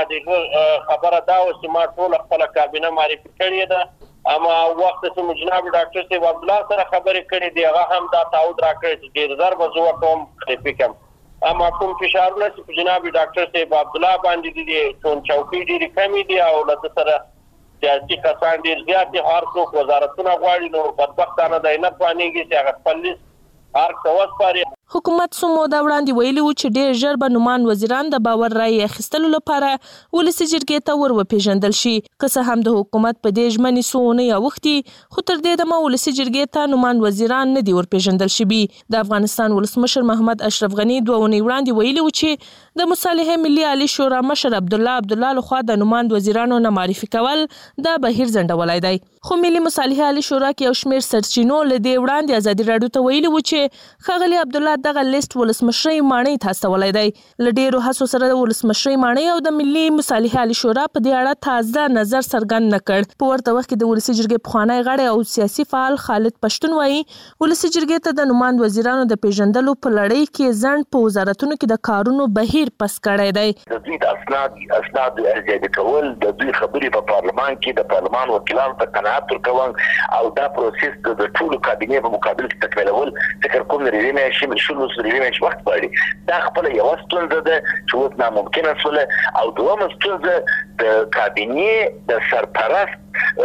د خبره دا و چې ما ټول خپل کابینه معرفي کړې ده، اما وخت چې جناب ډاکټر صاحب عبد الله سره خبرې کړې دي هغه هم دا تعهد راکړی چې ډېر زر به زه ورته معرفي کړم. اما کوم فشارونه چې جناب ډاکټر صاحب عبد الله باندې دي ټول چوکۍ ډېرې کمې دي او له سره سیاسي کسان ډېر زیات دي، هر څوک وزارتونه غواړي نو بدبختانه دی نه توانېږي چې هغه خپل لیست هر څه وسپاري. حکومت څو موده وړاندې ویلي و چې ډېر ژر به نوماند وزیران د باور رایې اخیستلو لپاره ولسي جرګې ته ور وپېژندل شي. که څه هم د حکومت په دې ژمنې څو اونۍ اوښتي خو تر دې دمه ولسي جرګې ته نوماند وزیران نه دي ورپېژندل شوي. د افغانستان ولسمشر محمد اشرف غني 2 اونۍ وړاندې ویلي و چې د مصالحې ملي عالي شورا مشر عبدالله لخوا د نوماند وزیرانو نه معرفي کول د بهیر ځنډولی دی. خو ملي مصالحې عالي شورا کې یو شمېر سرچینو له دې وړاندې ازادي راډیو ته ویلي و چې ښاغلي عبدالله دغه لیست ولسمشرۍ ماڼۍ ته استولی دی. له ډېرو هڅو سره د ولسمشرۍ ماڼۍ او د ملي مصالحې عالي شورا په دې اړه تازه نظر څرګند نه کړ. په ورته وخت کې د ولسي جرګې پخوانی غړی او سیاسي فعال خالد پښتون وایي ولسي جرګې ته د نوماند وزیرانو د پیژندلو په لړۍ کې ځنډ په وزارتونو کې د کارونو بهیر پس کړی دی. د دوی د اسناد ارزیابي کول، د دوی خبرې په پارلمان کې د پارلمان وکیلانو ته قناعت ورکول او دا پروسس د ټولو کابینې په مقابل کې تکمیلول فکر کوم لري نه شلو سره وخت غواړي دا خپل یو ستونزه ده چې اوس ناممکنه شوله او دومره ستونزه د کابینې د سرپرست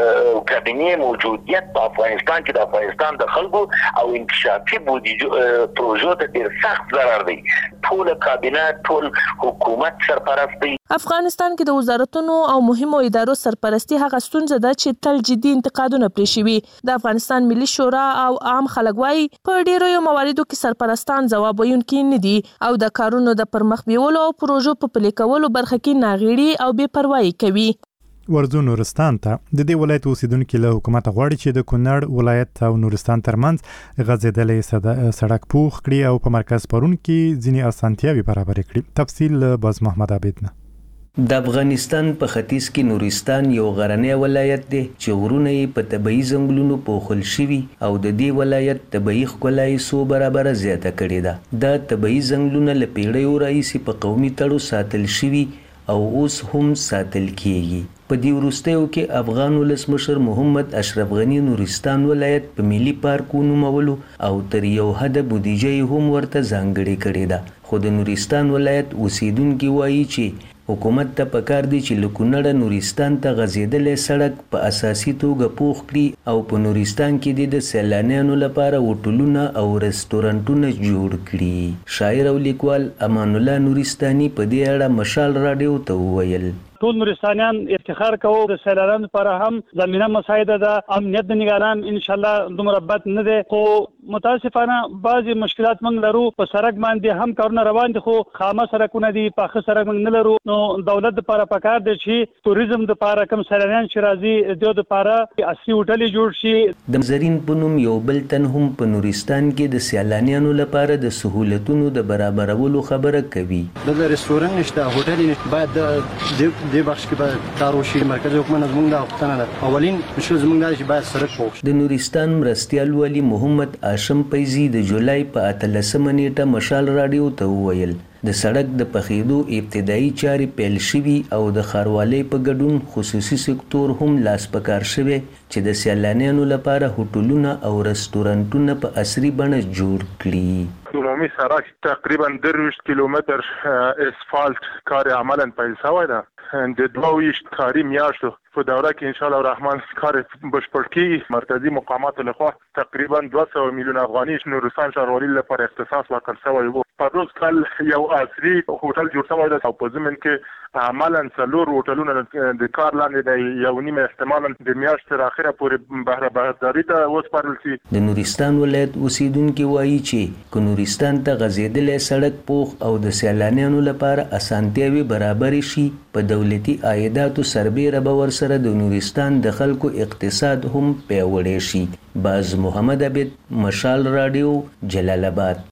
کابینې موجودیت په افغانستان کې د افغانستان د خلکو او انکشافي بودیجه پروژو ته ډیر سخت ضرر دی ټول کابینه ټول حکومت سرپرست دی. افغانستان کې د وزارتونو او مهمو ادارو سرپرستی هغه ستونزه ده چې تل جدي انتقادونه پرې شوي. د افغانستان ملي شورا او عام خلک وايي په ډیرو مواردو کې سرپرستان ځواب ویونکي نه دي او د کارونو د پرمخ بیولو او پروژو په پلي کولو برخه کې ناغېړي او بې پروايي کوي. ورځو نورستان ته د دې ولایت اوسیدونکو له حکومت غواړي چې د کونړ ولایت او نورستان ترمنځ غځېدلې سړک پوخ کړي او په مرکز پرون کې ځینې اسانتیاوي برابر کړي. تفصیل باز محمد عابد نه. د افغانستان په ختیځ کې نورستان یو غرنی ولایت دی چې غرونه یې په طبیعي ځنګلونو پوښل شوي او د دې ولایت طبیعي ښکلا یې څو برابره زیاته کړې ده. دا طبیعي ځنګلونه له پیړیو راهیسې په قومي تړو ساتل شوي او اوس هم ساتل کیږي. په دې وروستیو کې افغان ولسمشر محمد اشرف غنی نورستان ولایت په ملي پارک ونومولو او تر یو حده بودیجه هم ورته ځانګړې کړې ده. خو د نورستان ولایت اوسیدونکي وایي چې حکومت ته پکار دی چې له کونړه نورستان ته غځېدلې سړک په اساسي توګه پوخ کړي او په نورستان کې د سیلانیانو لپاره هوټلونه او رستورانټونه جوړ کړي. شاعر او لیکوال امان الله نورستاني په دې اړه مشال راډیو ته وویل ټول نورستانیان افتخار کوو د سیلانیانو لپاره هم زمينه مساعده ده. امنیت د نگران ان شاء الله دومره بد نه ده خو متاسفانه بعضی مشکلات موږ لرو. په سړک باندې هم کارونه روان دي خو خامه سړکونه دي پاخه سړک موږ نه لرو. نو دولت لپاره پکار دی چې توریزم لپاره کم سیلانیان چې راځي د لپاره اصلي هوټل جوړ شي. د زرین پونم یو بل تن هم په نورستان کې د سیلانیانو لپاره د سہولتونو د برابرولو خبره کوي. د رستورانت نشته هوټل نشته باید د بخش کې به کار وشي. مرکزی حکومت زموږ د وختونه اولین مشکل زموږ دی چې باید سړک پوښ. د نورستان مرستیال والی محمد آشم پیزی د جولای په 18 نیټه مشال راډیو ته وویل د سړک د پخېدو ابتدایي چارې پیل شوي او د ښاروالۍ په ګډون خصوصي سکتور هم لاس په کار شوی چې د سیلانیانو لپاره هوټلونه او رستورانټونه په عصري بڼه جوړ کړي. عمومي سړک تقریبا 23 کیلومتر اسفالت کار عملاً پیل شوی ده. د 22 کاري میاشتو په دوره کې ان شاء الله الرحمن کار بشپړ کیږي. مرکزی مقامات لخوا تقریبا 200 میلیون افغاني نورستان ښاروالۍ لپاره اختصاص ورکړل شوی و. په روز کال یو عصري هوټل جوړ شوی ده او په ضمن کې عملاً 4 هوټلونه د کار لاندې د یو نیمه احتمالاً د میاشتې تر اخره پورې بهره بهداري ته وسپارل شي. د نورستان ولایت اوسیدونکي وایي چې نورستان ته غځېدلې سړک پوخ او د سیلانیانو لپاره اسانتیاوي برابرې شي په دولتي عایداتو سربیره به ورسره د نورستان د خلکو اقتصاد هم پیاوړی شي. باز محمد عبد مشال راډیو جلال آباد.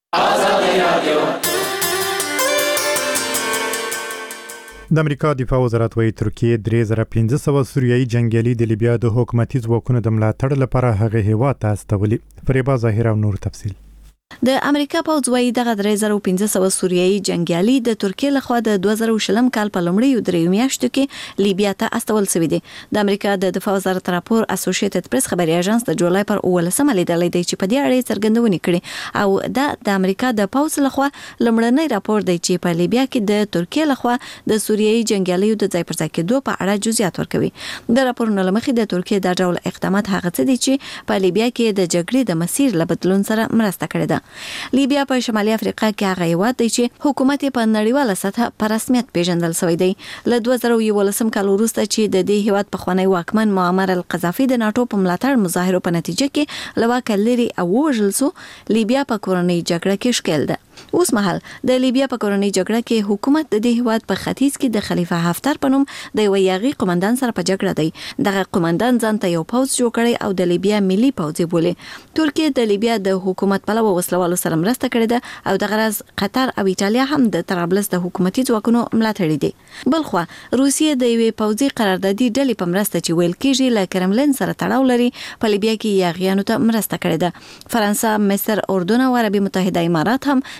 د امریکا دفاع وزارت وايي ترکیه 3500 سوریایي جنگیالي د لیبیا د حکومتي ځواکونو د ملاتړ لپاره هغه هیواد ته استولي. فریبا ظاهر او نور تفصیل. د امریکا پوځ وايي دغه 3500 سوریایي جنگیالي د ترکیه لخوا د 2020 کال په لومړیو دریو میاشتو کې لیبیا ته استول شوی دی. د امریکا د دفاع وزارت راپور اسوسییټډ پریس خبري اژانس د جولای پر 18 لیدلې دی چې په دې اړه څرګندونه کړې او د امریکا د پوځ لخوا لومړنی راپور دی چې په لیبیا کې د ترکیه لخوا د سوریایي جنگیالیو د ځای پر ځای کېدو په اړه جزئیات ورکوي. د راپورونو لمخې د ترکیه د ډول اقدامات هغه څه دي چې په لیبیا کې د جګړې د مسیر له بدلون سره مرسته کړې ده. لیبیا په شمالي افریقا کې هغه هیواد دی چې حکومت په نړیواله سطح په رسمیت پیژندل شوی دی. له 2011 کال وروسته چې د دې هیواد په خوانی واکمن معمر القذافي د ناتو په ملاتړ مظاهرو په نتیجه کې لواک لري او وژل سو، لیبیا په کورنۍ جګړه کې ښکیل ده. اوس مهال د لیبیا په کورنۍ جګړه کې حکومت د دې هیواد په ختیځ کې د خلیفہ حفتر په نوم د یو یاغي قومندان سره په جګړه دی. دغه قومندان ځان ته یو پوځ جوړ کړی او د لیبیا ملي پوځ بولي. ترکیه د لیبیا د حکومت په لور وسلوالو سره مرسته کړې ده او د غرض قطر او ایتالیا هم د طرابلس د حکومتي ځواکونو ملاتړ دي. بلخو روسیه د یوې پوځي قراردادي ډلې په مرسته چې ویل کېږي له کرملین سره تړاو لري په لیبیا کې یاغیانو ته مرسته کړې ده. فرانسه، مصر، اردن او عربي متحده امارات هم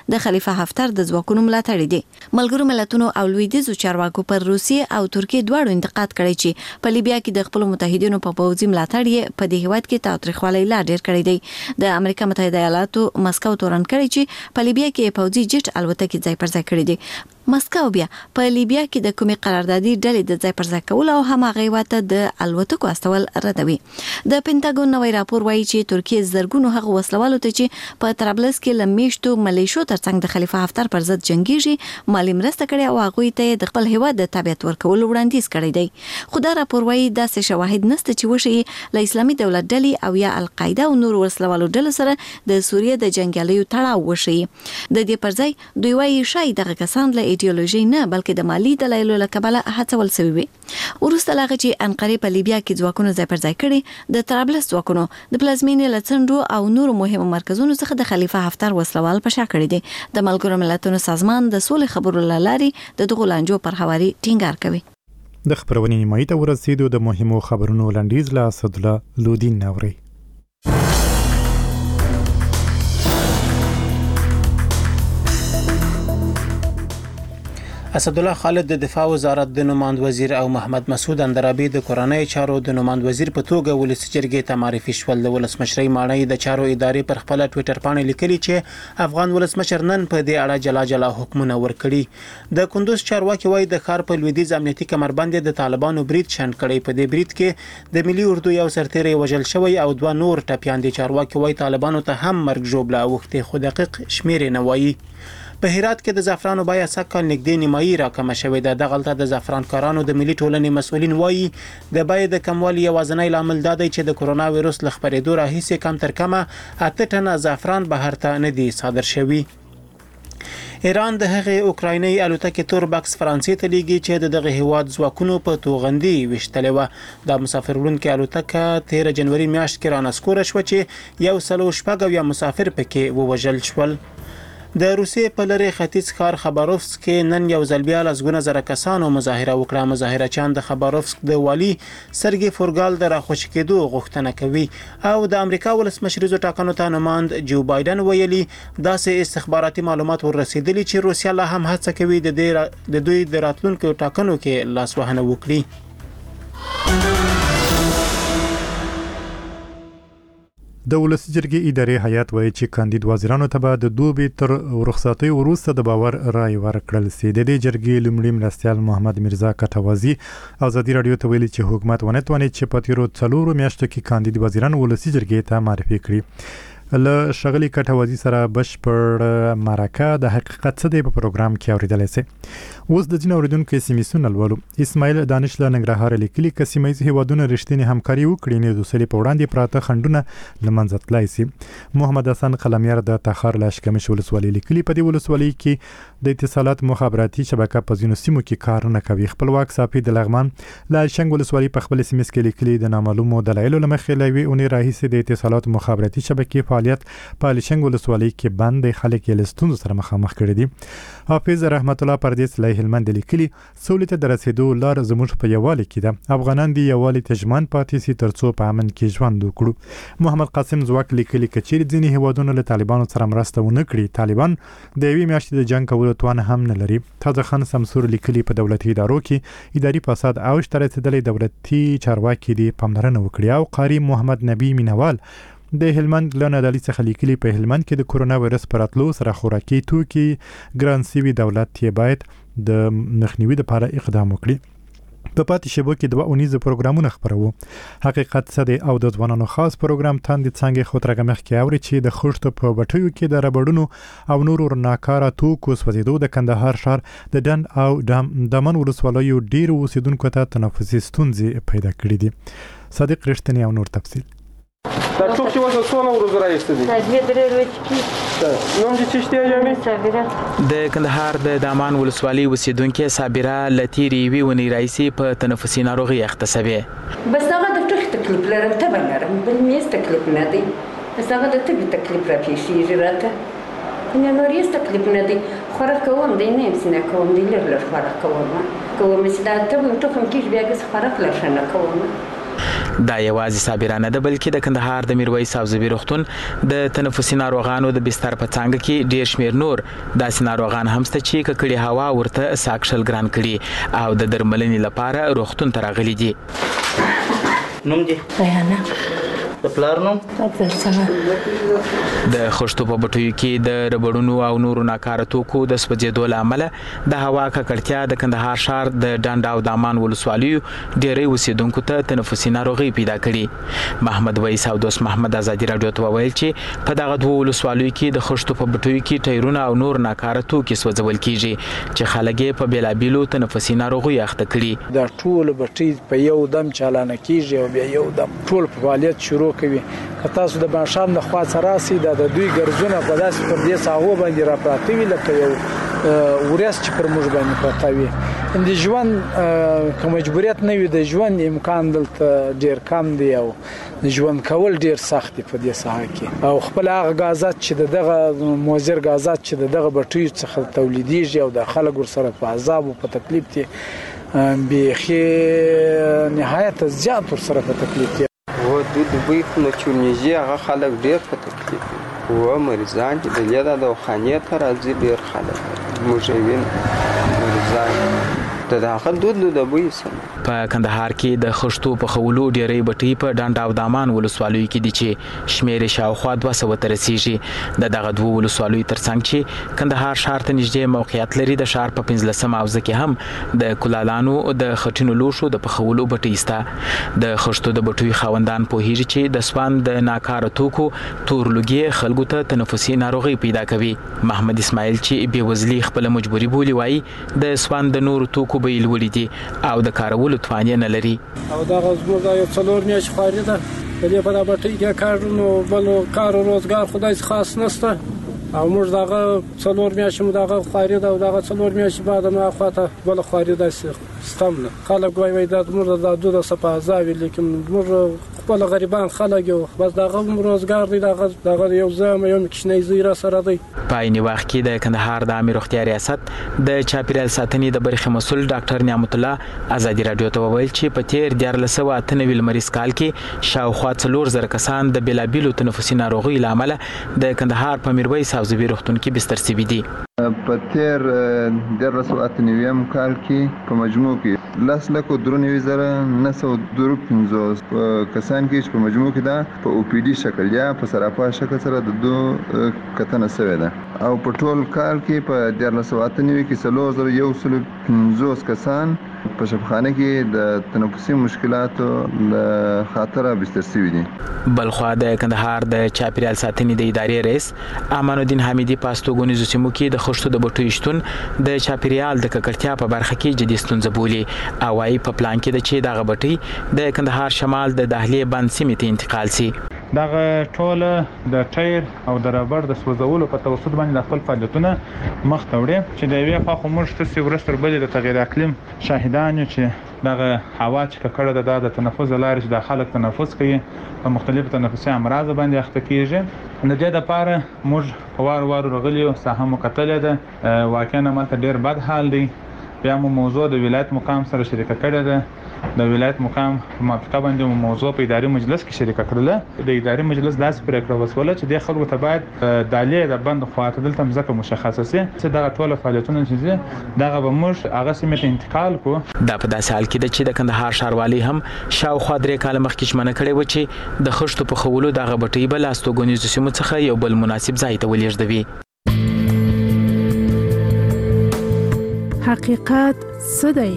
د خلیفه حفتر د ځواکونو ملاتړ دي. ملګرو ملتونو او لویدیځو چارواکو پر روسیې او ترکیې دواړو انتقاد کړی چې په لیبیا کې د خپل متحدینو په پوځي ملاتړ یې په دې هیواد کې تاوتریخوالی لا ډیر کړی دی. د امریکا متحده ایالاتو مسکو تورن کړی چې په لیبیا کې پوځي جټ الوتکې ځای پر ځای کړی دي. مسکو بیا په لیبیا کې د کومې قراردادي ډلې د ځای پر ځای کول او هماغه واته د الوتکو استول ردوي. د پینټاګون نوې راپور وایي چې ترکیه زرګونو هغه وسلوالو ته چې په طرابلس کې لمیشتو ملیشو ترڅنګ د خلیفه حفتر پر ضد جنگیږي مالی مرسته کړې او هغه ته د خپل هیواد د تابعیت ورکول وړاندیز کړی دی. خو دا راپور وایي داسې شواهد نشته چې وشي له اسلامي دولت ډلې او یا القاعده او نور وسلوالو ډلو سره د سوریه د جنگیالیو تړاو وشي. د دې پر ځای دوی وایي شاید دغه کسان له ایډیولوژي نه بلکې د مالی دلایلو له کبله هڅول شوي وي. وروسته لا چې انقرې په لیبیا کې ځواکونه ځای پر ځای کړي د طرابلس ځواکونو د پلازمینې له څنډو او نورو مهمو مرکزونو څخه د خلیفه حفتر وسلوال په شا کړي دي. د ملګرو ملتونو سازمان د سولې خبرو له لارې د دغو لانجو پر هواري ټینګار کوي. د خبرونې نیمایي ته ورسېدو د مهمو خبرونو لنډیز له اسدالله لودین نوري. اسدالله خالد د دفاع وزارت د نوماند وزیر او محمد مسعود اندرابي د کورنۍ چارو د نوماند وزیر په توګه ولسي جرګې ته معرفي شول. د ولسمشرۍ ماڼۍ د چارو ادارې پر خپل ټوئیټر باندې لیکلي چې افغان ولسمشر نن په دې اړه جلا جلا حکمونه ورکړي. د کندوز چارواکي وایي د ښار په لویدیځ امنیتي کمربند د طالبانو برید شنډ کړی. په دې برید کې د ملي اردو یو سرتیری وژل شوی او 2 نور ټپیان دي. چارواکي وایي طالبانو ته هم مرګ ژوبله اوښتې خو دقیق شمیر نه وایي. په هرات کې د زعفرانو بیه سږ نږدې نیمایي راکمه شوې ده. دغلته د زعفرانکارانو د ملي ټولنې مسؤلین وایي د بیې د کموالي یوازینی لامل دا دی چې د کرونا وایرس له خپرېدو راهیسې کم تر کمه 8 ټنه زعفران بهر ته نه دي صادر شوي. ایران د هغې اوکرایني الوتکې تور بکس فرانسې ته لیږي چې دغه هیواد ځواکونو په توغندي ویشتلې وه. د مسافر وړونکې الوتکه 13 جنوري میاشت کې رانسکوره شوه چې 160 مسافر پکې ووژل شول. د روسیې په لری ختیځ ښار خبروفسک کې نن یو ځل بیا لسګونه زره کسانو مظاهره وکړه. مظاهرچیان د خبروفسک د والي سرګي فورګال د راخوشي کېدو غوښتنه کوي او د امریکا ولسمشریزو ټاکنو ته نوماند جو بایدن ویلي داسې استخباراتي معلومات ورسېدلي چې روسیا لا هم هڅه کوي د دوی د راتلونکو ټاکنو کې لاسوهنه وکړي. د ولسي جرګې ادارې هیئت وایي چې کاندید وزیرانو ته به د دوبي تر رخصتۍ وروسته د باور رای ورکړل شي. د دې جرګې لومړي مرستیال محمد میرزا کټوازي ازادي رادیو ته ویلي چې حکومت ونه توانید چې په تیرو 4 میاشتو کې کاندید وزیران ولسي جرګې ته معرفي کړي. له شغلي کټوازي سره بشپړ مرکه د حقیقت څه دی په پروګرام کې اوریدلای شئ. اوس د ځینو اوریدونکو سیمې لولو. اسماعیل دانش له ننګرهار لیکلي چې سیمایي هیوادونو رښتینی همکاري وکړي نه د سولې په وړاندې پراته خنډونه لمنځه تلای شي. محمد حسن قلمیار د تخار لاشکمش ولسوالۍ لیکلي په دې ولسوالۍ کې د اتصالات مخابراتي شبکه په ځینو سیمو کې کار نه کوي. خپلواک صافي د لغمان له شنګ ولسوالۍ په خپل سیمه کې لیکلي د نامعلومو دلایلو لمخې لوي اونې راهیسې د اتصالات مخابراتي شبکې فعالیت په لشنګ ولسوالۍ کې بند خلک یې لستون سره مخامخ کړي دي. حافظ رحمت الله پردیس له هلمند لیکلي سولې ته د رسیدو لار زموږ په یووالي کې ده. افغانان دي یووالي ته ژمن پاتې سي ترڅو په امن کې ژوند وکړو. محمد قاسم زواک لیکلي چې ځینې هیوادونو له طالبانو سره مرسته ونه کړي. طالبان د یوې میاشتې د جنگ کولو توان هم نه لري. تازه خان سمسور لیکلي په دولتي ادارو کې اداري فساد اوج ته رسیدلی دولتي چارواکي دي پاملرنه وکړي. او قاری محمد نبی مینوال د هلمند له نادالي څخه لیکلي په هلمند کې د کورونا وایرس پر راتلو سره خوراکي توکي ګران سوي دولت یې باید د مخنیوي لپاره اقدام وکړي. په پاتې شبو کې 2 اونیزه پروګرامونه خبرو. حقیقت څه دی او د ځوانانو خاص پروګرام تاندې څنګه خطرګه مخ کې اوري چې د خښتو په بټیو کې د ربړونو او نورو ناکاره توکو سوځیدو د کندهار ښار د ډند او دمن ولسوالیو ډیر اوسیدونکو ته تنفسي ستونزې پیدا کړې دي. صادق رښتینی او نور تفصیل. دا څوک چې وځه څونه ورځې راایسته دي نوم دې څه شته جامې د کندهار د دامان ولسوالۍ اوسیدونکې صابره له تېرې یوې ونې راهیسې په تنفسي ناروغۍ اخته شوې. بس هغه د ټوخي تکلیف لرم تبه لرم بل مې تکلیف نه دی. بس هغه د تبې تکلیف راپېښېږي راته نه نور هېڅ تکلیف نه دی. خوراک کوم دی نه هېڅ نه کوم دی لږ لږ خوراک کوم چې دا تبه ټوخم کېږي بیا هېڅ خوراک لا ښه نه کوم. دا یوازې صابره نه ده بلکې د کندهار د میرویس ساوزبي روغتون د تنفسي ناروغانو د بستر په څانګه کې ډیر شمیر نور داسې ناروغان هم شته چې ککړې هوا ورته ساکشل ګران کړي او د درملنې لپاره روغتون ته راغلي دي. نوم دې بیانه د پلار نوم د خښتو په بټیو کې د ربړونو او نورو ناکاره توکو د سوځېدو له امله د هوا ککړتیا د کندهار ښار د ډنډ او دامان ولسوالیو ډېری اوسیدونکو ته تنفسي ناروغي پیدا کړي. محمد ویس او دوست محمد ازادي راډیو ته وویل چې په دغه دوه ولسوالیو کې د خښتو په بټیو کې ټایرونه او نور ناکاره توکي سوځول کیږي چې خلک یې په بیلابیلو تنفسي ناروغیو اخته کړي. دا ټول بټۍ په یو دم چالانه کیږي او بیا یو دم ټول په فعالیت شروع کوي. که تاسو د ماښام د خوا سره راسي د دوی ګرځونه په داسې پر دې ساحو باندې را پراته وي لکه یو ورځ چې پر موږ باندې پراته وي. د ژوند که مجبوریت نه وي د ژوند امکان دلته ډېر کم دی او ژوند کول ډېر سخت دی په دې ساحه کې او خپل هغه غازات چې دغه مؤثر غازات چې دغه بټیو څخه تولیدېږي او د خلک ورسره په عذاب او په تکلیف دي بیخي نهایت زیات ورسره په تکلیف دي. و د دوی خو چونیزي هغه خلک ډېر په تکلیف دي و مریضان چې د لیدا د خانې ته راځي ډېر خلک مجرمین مریضان د هغه دود د بوی سم. په کندهار کې د خښتو په خولو ډېرې بټۍ په ډنډ او دامان ولسوالیو کې دي چې شمیر شاوخوا 200 ته رسیږي. دغه دوه ولسوالیو ترڅنګ چې کندهار ښار ته نږدې موقعیت لري د ښار په 15 حوزه کې هم د کلالانو د خټینو لوښو د پخولو بټۍ شته. د خښتو د بټیو خاوندان پوهیږي چې د سوان د ناکاره توکو تور لوګي خلکو ته تنفسي ناروغي پیدا کوي. محمد اسماعیل چې بېوزلي خپل مجبوري بولي وایي د سوان د نورو توکو بیل وړي دي او د کارولو توان نه لري. او دا غوږ دا یو څلور میاشتې خواري ده په دې په دا بټۍ کې کارونو بل کار او روزګار خدای خاص نشته او موږ دغه څلور میاشتې مو دغه خواري ده او دغه څلور میاشتې بعد نو اخواته بل خواري ده ستم نه خلک وایي دا موږ د دوه صفه عذاب لیکن موږ خپل غریبان خلک یو بس دغه روزګار دی دغه یو زما یو کښنی زیرا سره دی. په عین وخت کې د کندهار د امیر روغتیا ریاست د چاپیریال ساتنې د برخې مسؤل ډاکټر نعمت الله ازادي راډیو ته وویل چې په تیر 1498 لمریز کال کې شاوخوا 4000 کسان د بلابیلو تنفسي ناروغیو له امله د کندهار په میرویس ساوزبي روغتون کې بستر شوي دي. په تیر 1498 کال کې په مجموع کې 1,93,915 کسان کې په مجموع کې دا په او پی ډي شکل یا په سراپا شکل سره د دوه کتنه شوی ده او په ټول کال کې په 1498 کې 3,150 کسان په شفاخانه کې د تنفسي مشکلاتو له خاطره بستر شوي دي. بلخوا د کندهار د چاپیریال ساتنې د ادارې رئیس امان الدین حمیدي په استوګنیزو سیمو کې د خښتو د بټیو شتون د چاپیریال د ککړتیا په برخه کې جدي ستونزه بولي او وايي په پلان کې ده چې دغه بټۍ د کندهار شمال د دهلې بند سیمې ته انتقال شي. دغه ټول د ټایر او د ربړ د سوځولو په توسط باندې د خپل فعالیتونه مخ ته وړي چې د یوې خوا خو موږ تاسو ورستر بلې د تغیر اقلیم شاهدان یو چې دغه هوا چې ککړه ده د تنفس لارې چې د خلک تنفس کوي په مختلفو تنفسي امراض باندې اخته کیږي. د دې لپاره موږ وار رغلیو ساحه مقتله ده واقعا ماته ډیر بد حال دی. بیا مو موضوع د ولایت مقام سره شریکه کړې ده. د ولایت مقام په موافقه باندې موضوع په اداري مجلس کې شریکه کړله. د اداري مجلس داسې پریکړه وسوله چې د خلکو ته باید دالې د بند خواته دلته مځکه مشخصه سي چې دغه ټول فعالیتونه چې دغه به موږ هغه سیمه ته انتقال کو. دا په داسې حال کې ده چې د کندهار ښاروالي هم شاوخوا 3 کال مخکې ژمنه کړې و چې د خښتو په خولو دغه بټۍ به له استوګنیزو سیمو څخه یو بل مناسب ځای ته ولېږدوي. حقیقت څه دی؟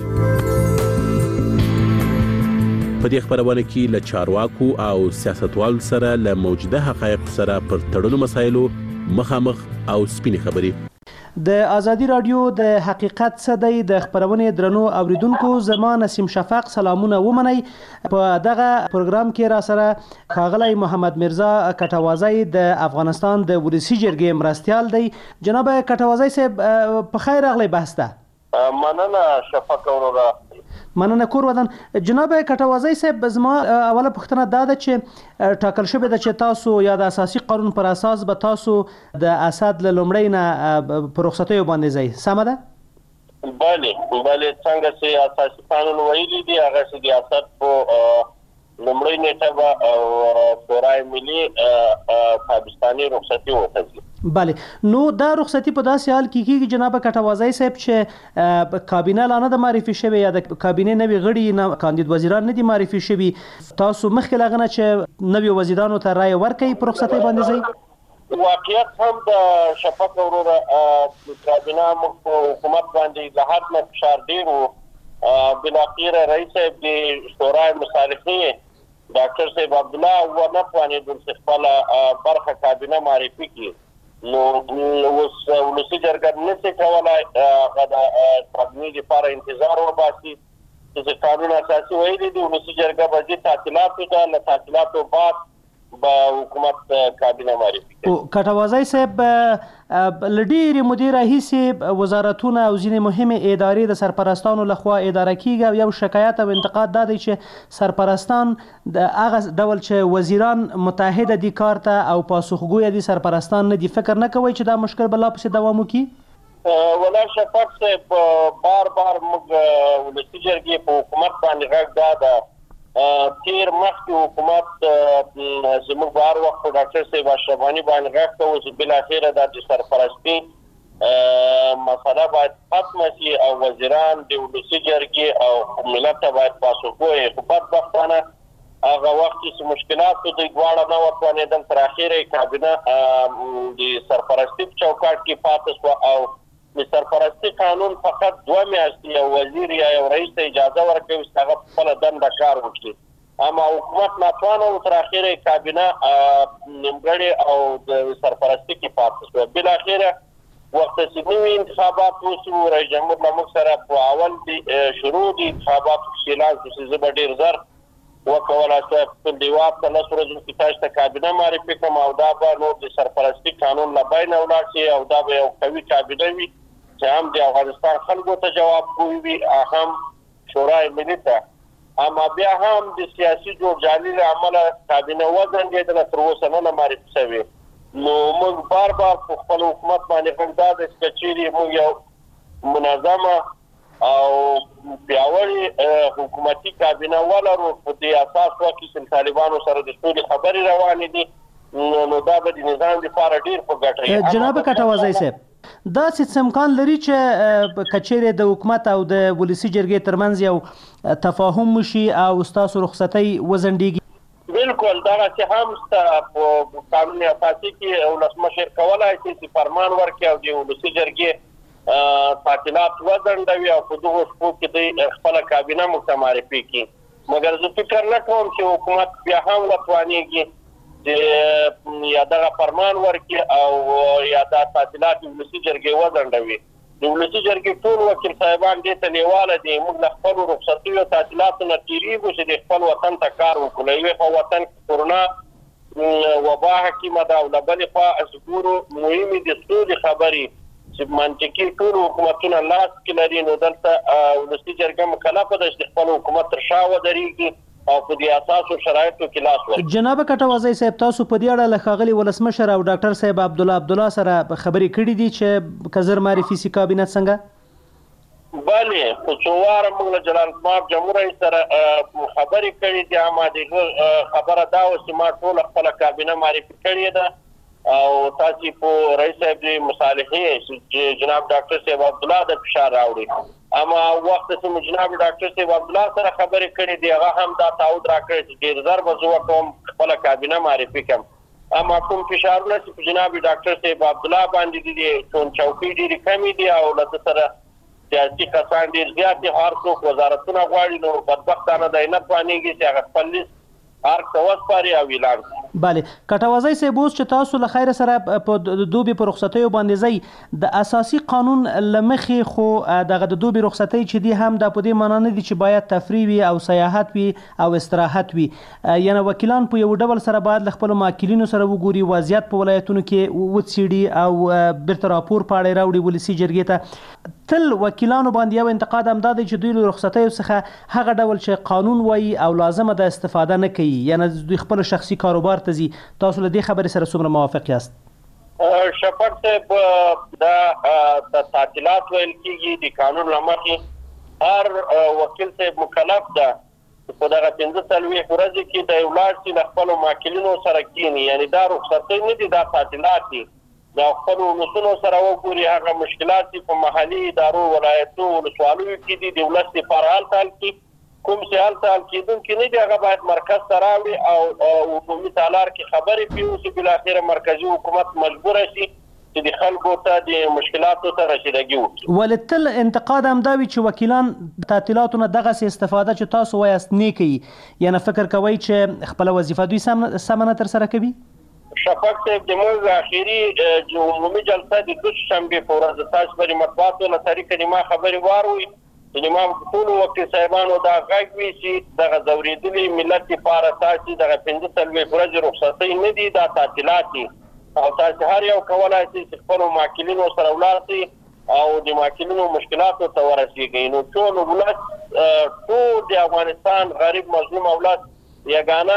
په دې خبرونه کې له چارواکو او سیاستوالو سره له موجوده حقایق سره پر تړلو مسایلو مخامخ او سپینې خبرې. د ازادي رادیو د حقیقت څه دی د خبرونې درنو اوریدونکو زما نسیم شفق سلامونه ومنئ. په دغه پروګرام کې را سره ښاغلی محمد مرزا کټوازی د افغانستان د ولسي جرګې مرستیال دی. جناب کټوازی صاحب په خیر راغلی بحث ته. مننه شفق ورورا. مننه کور ودان. جناب کټوازی صاحب زما اوله پوښتنه دا ده چې ټاکل شوې ده چې تاسو یا د اساسي قانون پر اساس به تاسو د اسد له لومړۍ نه په رخصتیو باندې ځئ، سمه ده؟ بله څنګه چې اساسي قانون ویلي دي هغه چې د اسد په لومړی نیټه به شورای ملي تابستاني رخصتي وتځي. بله نو دا رخصتي په داسې حال کې کېږي جناب کټوازی صاحب چې کابینه لا نه ده معرفي شوې یا د کابینې نوي غړي کاندید وزیران نه دي معرفي شوي، تاسو مخکې له هغه نه چې نوي وزیرانو ته رایه ورکوي په رخصتۍ باندې ځئ؟ واقعیت هم د شفق وروره کابینه موږ په حکومت باندې له حد نه فشار ډېر و، بالاخره رئیس صاحب د شورای مصالحې ډاکټر صاحب عبدالله ونه توانېدل چې خپله برخه کابینه معرفي کړي. نو اوس ولسي جرګه نشي کولی هغه د کابینې لپاره انتظار وباسي چې قانون اساسي ویلي دي ولسي جرګه به دې تعطیلاتو ته له تعطیلاتو بعد به حکومت کابینه معرفي کوي. کټوازی صاحب له ډېرې مودې راهیسې وزارتونه او ځینې مهمې ادارې د سرپرستانو لخوا اداره کیږي او یو شکایت او انتقاد دا دی چې سرپرستان د هغه ډول چې وزیران متحده دي کار ته او پاسخګویه دي سرپرستان نه دي، فکر نه کوئ چې دا مشکل به لا پسې دوام وکړي؟ ولا شفق صاحب بار بار موږ ولسي جرګې په حکومت باندې غږ دا ده تیر مخکې حکومت زموږ په هر وخت په ډاکټر صاحب اشرف غني باندې غږ کوو چې بالاخره دا د سرپرستي مسله باید ختمه شي او وزیران د ولسي جرګې او ملت ته باید پاسخګوی. خو بدبختانه هغه وخت چې مشکلات په دوی دواړه نه وتوانېدل تر اخره کابینه د سرپرستي په چوکاټ کې پاتې شوه او د سرپرستي قانون فقط 2 میاشتې یو وزیر یا یو رئیس ته اجازه ورکوي چې هغه په خپله دنده کار وکړي، اما حکومت ناتوانه و تر اخره کابینه نیمګړې او د سرپرستي کې پاتې شوه. بالاخره وخت چې نوي انتخابات وشو رئیس جمهور له موږ سره په اول شروع د انتخاباتو کې اعلان شو چې زه به ډېر زر وکولای شم خپل دیواب ته 10 ورځو کې تاسو ته کابینه معرفي کړم او دا به نور د سرپرستي قانون له بینه ولاړ شي او دا به یو قوي کابینه وي چې هم د افغانستان خلکو ته جواب کوي وي هم شورای ملي ته، اما بیا هم د سیاسي جوړجاړي له امله کابینه وځنډېدله تر اوسه نه معرفي شوې. نو موږ بار بار په خپل حکومت باندې غږ دا دی چې چیرې موږ یو منظمه او پیاوړې حکومتي کابینه ولرو په دې اساس وکړي چې طالبانو سره د سولې خبرې روانې دي نو دا به د نظام لپاره ډېر په ګټه وي. جناب کټوازی صاحب دا څه امکان لري چې کچېرې د حکومت او د ولسي جرګې ترمنځ یو تفاهم وشي او ستاسو رخصتۍ وځنډېږي؟ بالکل دغه څه هم شته په قانون اساسي کې ولسمشر کولای شي چې فرمان ورکړي او د ولسي جرګې تعطیلات وځنډوي او په دغو شپو کې دوی خپله کابینه موږ ته معرفي کړي. مګر زه فکر نه کوم چې حکومت بیا هم وتوانېږي چې یا دغه فرمان ورکړي او یا دا تعطیلات ولسي جرګې وځنډوي. د ولسي جرګې ټول وکیل صاحبان دې ته لیواله دي موږ له خپلو رخصتیو تعطیلاتو نه تېرېږو چې د خپل وطن ته کار وکړو. له یوې خوا وطن کې کرونا وبا حکیمه ده او له بلې خوا ګورو مهمې د ستونزې خبرې چې منطقي ټول حکومتونه لاس کې لري نو دلته ولسي جرګه مکلفه ده چې خپل حکومت تر شا ودرېږي او په دې اساسو شرایطو کې لاس ورکړي. جناب کټوازی صاحب تاسو په دې اړه له ښاغلي ولسمشر او ډاکټر صاحب عبدالله سره خبرې کړې دي چې که زر معرفي سي کابینه څنګه؟ بله خو څو واره موږ له جلال الدین جمهور رئیس سره خبرې کړې دي، اما د خبره دا وه چې ما ټوله خپله کابینه معرفي کړې ده او تاسو په رئیس صاحب د مصالحې چې جناب ډاکټر صاحب عبدالله د فشار راوړي، اما وخت چې جناب ډاکټر صاحب عبدالله سره خبرې کړې دي هغه هم دا تعهد راکړی چې ډېر زر به زه وکړم خپله کابینه معرفي کړم. اما کوم فشارونه چې په جناب ډاکټر صاحب عبدالله باندې دي چوکۍ ډېرې کمې دي او له ده سره سیاسي کسان ډېر زیات دي، هر څوک وزارتونه غواړي نو بدبختانه دی نه توانېږي چې هغه خپل لیست هر څه وسپاري او اعلان کړي. بله کټوازی صاحب اوس چې تاسو له خیره سره په دوبي په رخصتیو باندې ځئ د اساسي قانون له مخې خو دغه د دوبي رخصتۍ چې دي هم دا په دې معنا نه دي چې باید تفریح وي او سیاحت وي او استراحت وي، یعنې وکیلان په یو ډول سره باید له خپلو معقلینو سره وګوري وضعیت په ولایتونو کې وڅېړي او بیرته راپور پاړی راوړي ولسي جرګې ته. تل وکیلانو باندې یو انتقاد هم دا دی چې دوی له رخصتیو څخه هغه ډول چې قانون وایي او لازمه ده استفاده نه کوي، یعنې دوی خپل شخصي کاروبار ته ځي. تاسو له دې خبرې سره څومره موافق یاست؟ شفق صاحب دا د تعطیلات ویل کېږي د قانون له مخې هر وکیل صاحب مکلف ده په دغه 45 ورځې کې د ولاړ سي له خپلو ماکلینو سره کینی، یعنی دا رخصتۍ نه دي، دا تعطیلات دي. د خپلو ولسونو سره وګوري هغه مشکلات چې په محلي ادارو ولایتو ولسوالیو کې دي د ولس لپاره حل کړي، کوم چې حل کېدونکي نه دي هغه باید مرکز ته راوړي او عمومي تالار کې خبرې پرې بالاخره مرکزي حکومت مجبوره شي چې د خلکو ته د مشکلاتو ته رسیدګي وکړي. ولې تل انتقاد همدا وي چې وکیلان تعطیلاتو نه دغسې استفاده چې تاسو وایاست نه کوي، یعنې فکر کوئ چې خپله وظیفه دوی سمه نه ترسره کوي؟ شفاق صاحب د موږ اخري عمومي جلسه د دوشنبې په ورځ تاسو پر مطبوعاتو له طریقې د ما خبرې واروي چې ما ټول وکیل صاحبانو دا غږ وی چې دغه ځورېدلي ملت لپاره تاسو دغه 45 ورځې رخصتۍ نه دي، دا تعطیلات دي او تاسو هر یو کولای شئ چې خپل ماکلینو سره ولاړ شئ او د ماکلینو مشکلاتو ته ورسیږئ. نو ټول ولس ټول د افغانستان غریب مظلوم اولاد یګانا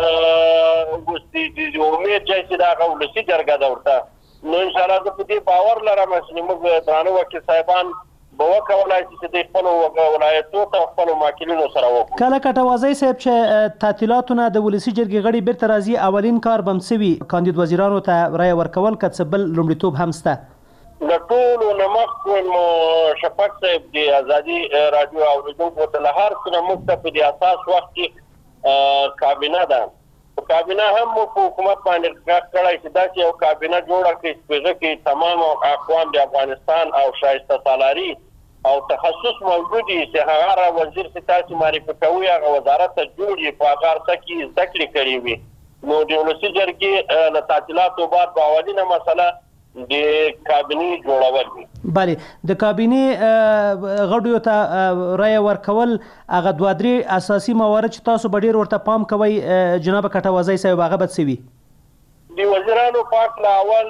غوستي د امید چې دا ولسی جرګه ده ورته. نو ان شاء الله زه په دې باور لرم چې موږ درانه وکیل صاحبان به وکولای شي چې د خپلو ولایتو ته خپلو ماکلینو سره وکړو. کله کټوازی صاحب چې تعطیلاتو نه د ولسي جرګې غړي بیرته راځي، اولین کار به هم څه وي؟ کاندید وزیرانو ته رایه ورکول که څه بل لومړیتوب هم شته؟ د ټولو نه مخکې شفاق صاحب د ازادي راډیو اورېدونکو ته له هر څه نه موږ ته په دې اساس وخت کې کابینه ده، کابینه هم په حکومت باندې کړای چې دا چې یو کابینه جوړه کړي چې کې تمام اقوام د افغانستان او شایسته سالاري او تخصص موجود دي چې هغه وزیر چې تاسو معرفي کوي هغه وزارت ته جوړي په هغه څه کې زده کړې کړې وي. نو د ولسي جرګې له تعطیلاتو بعد به اولینه مسله د کابینې جوړول دي. بله، د کابینې غړیو ته رایه ورکول هغه 2-3 اساسي موارد چې تاسو به ډېر ورته پام کوئ جناب کټوازی صاحب، هغه به څه وي؟ د وزیرانو پاک له اول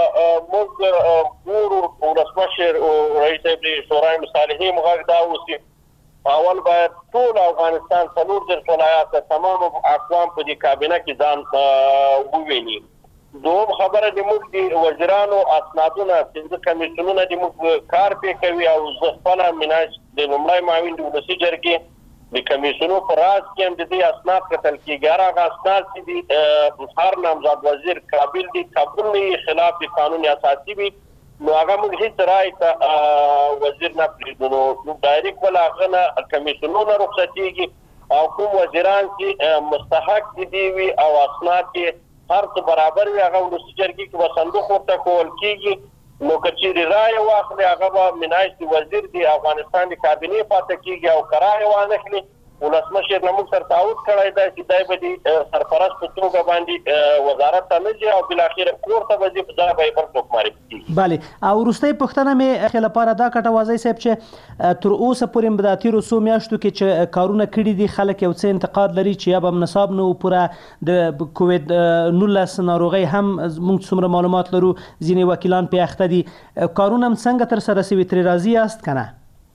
موږ ګورو ولسمشر رئیس شورای مصالحې غږ دا اوسي اول باید ټول افغانستان 4 ولایات تمام اقوام په دې کابینه کې ځان وویني. دوم خبره د موږ د وزیرانو اسنادونه چې کمیسیونونه د موږ کار پې کوي او زه خپله مناج د لومړی معاون د ولسي جرګې د کمیسیونو په راز کې هم د دې اسناد کتل کېږي. هغه اسناد چې د هر نامزد وزیر قابل دي قبول نه خلاف د قانون اساسي وي، نو هغه موږ هیڅ رایې ته وزیر نه پرېږدو. نو ډایرکټ بل هغه نه کمیسیونونه رخصتېږي او کوم وزیران چې مستحق دي وي او اسناد کې هر څه برابر وي هغه ولسي جرګې کې به صندوق ورته کول کېږي. نو که چیرې رایه واخلي هغه به منایست وزیر د افغانستان د کابینې پاتې کېږي او که رایه وانخلي ولسمشر نه موږ سره تعهد کړی دی چې دی به د سرپرست په توګه باندې وزارت ته نه ځي او بالاخره کور ته به ځي، په ځای به یې بل څوک معرفي کېږي. بله، او وروستۍ پوښتنه مې خې لپاره دا کټوازی صاحب چې تر اوسه پورې په دا تېرو څو میاشتو کې چې کارونه کړي دي خلک یو څه انتقاد لري چې یا به نصاب نه و پوره، د کووید 19 ناروغۍ هم موږ څومره معلومات لرو ځینې وکیلان پې اخته دي، کارونه هم څنګه ترسره شوي؟ ترې راضي یاست که نه؟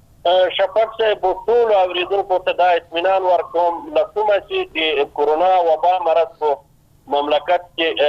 شفاق صاحب ټولو اورېدونکو ته دا اطمینان ورکوم له کومه چې د کورونا وبا مرض په مملکت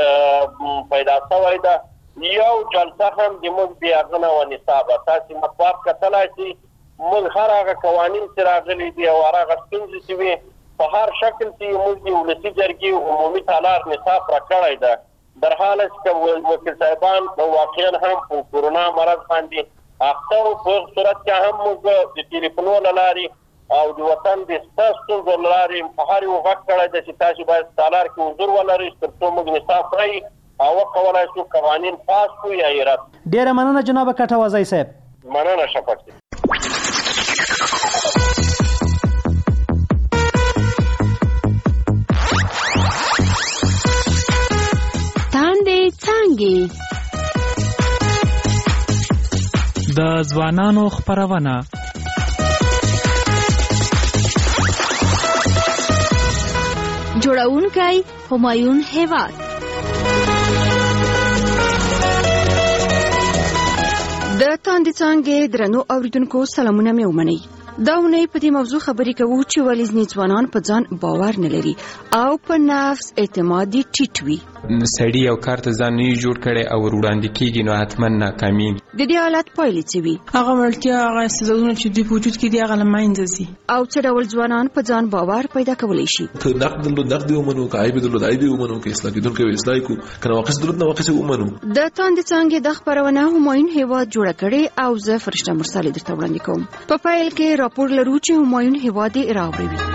کې پیدا شوی ده یو جلسه هم د موږ بې هغه نه ونصابه. تاسې مطبوعات کتلی چې موږ هر هغه قوانین چې راغلي دي او هر هغه ستونزې چې وي په هر شکل چې موږ د ولسي جرګې عمومي تالار نصاب راکړی ده، در حاله چې وکیل صاحبان واقعا هم په کورونا مرض باندې اخته په صورت کې هم موږ د ټلیفونو له لارې او د وطن د ستونزو له لارې په هر یو غږ کړی ده چې تاسو باید تالار کې حضور ولرئ تر څو موږ نصاب کړئ او وکولای شو قوانین پاس کړو یا یې رد. ډېره مننه جناب کټوازی صاحب. مننه شفاق صاحب. تاندې څانګې د ځوانانو خپرونه جوړونکی همایون هیواد. د تاندې څانګې درنو اوریدونکو سلامونه مې ومنئ. دا ونې په دې موضوع خبرې کوو چې ولې ځینې ځوانان په ځان باور نه لري او په نفس اعتماد یې ټیټ وي. سړي یو کار ته ځان نه جوړ کړي او وړاندې کېږي نو حتما ناکامېږي. د دې حالت پایلې څه وي؟ هغه وړتیا هغه استعدادونه چې دوی په وجود کې دي هغه له منځه ځي. او څه ډول ځوانان په ځان باور پیدا کولی شي؟ ته نقد ومنو، که عیب درلود عیب ومنو، که اصلاح کېدونکی وي اصلاح کړو، که نواقص درلود نواقص ومنو. د تاندې څانګې د خپرونه همایون هیواد جوړه کړې او زه فرشته مرسل درته وړاندې کوم. په پیل کې راپور لرو چې همایون هیواد یې راوړی.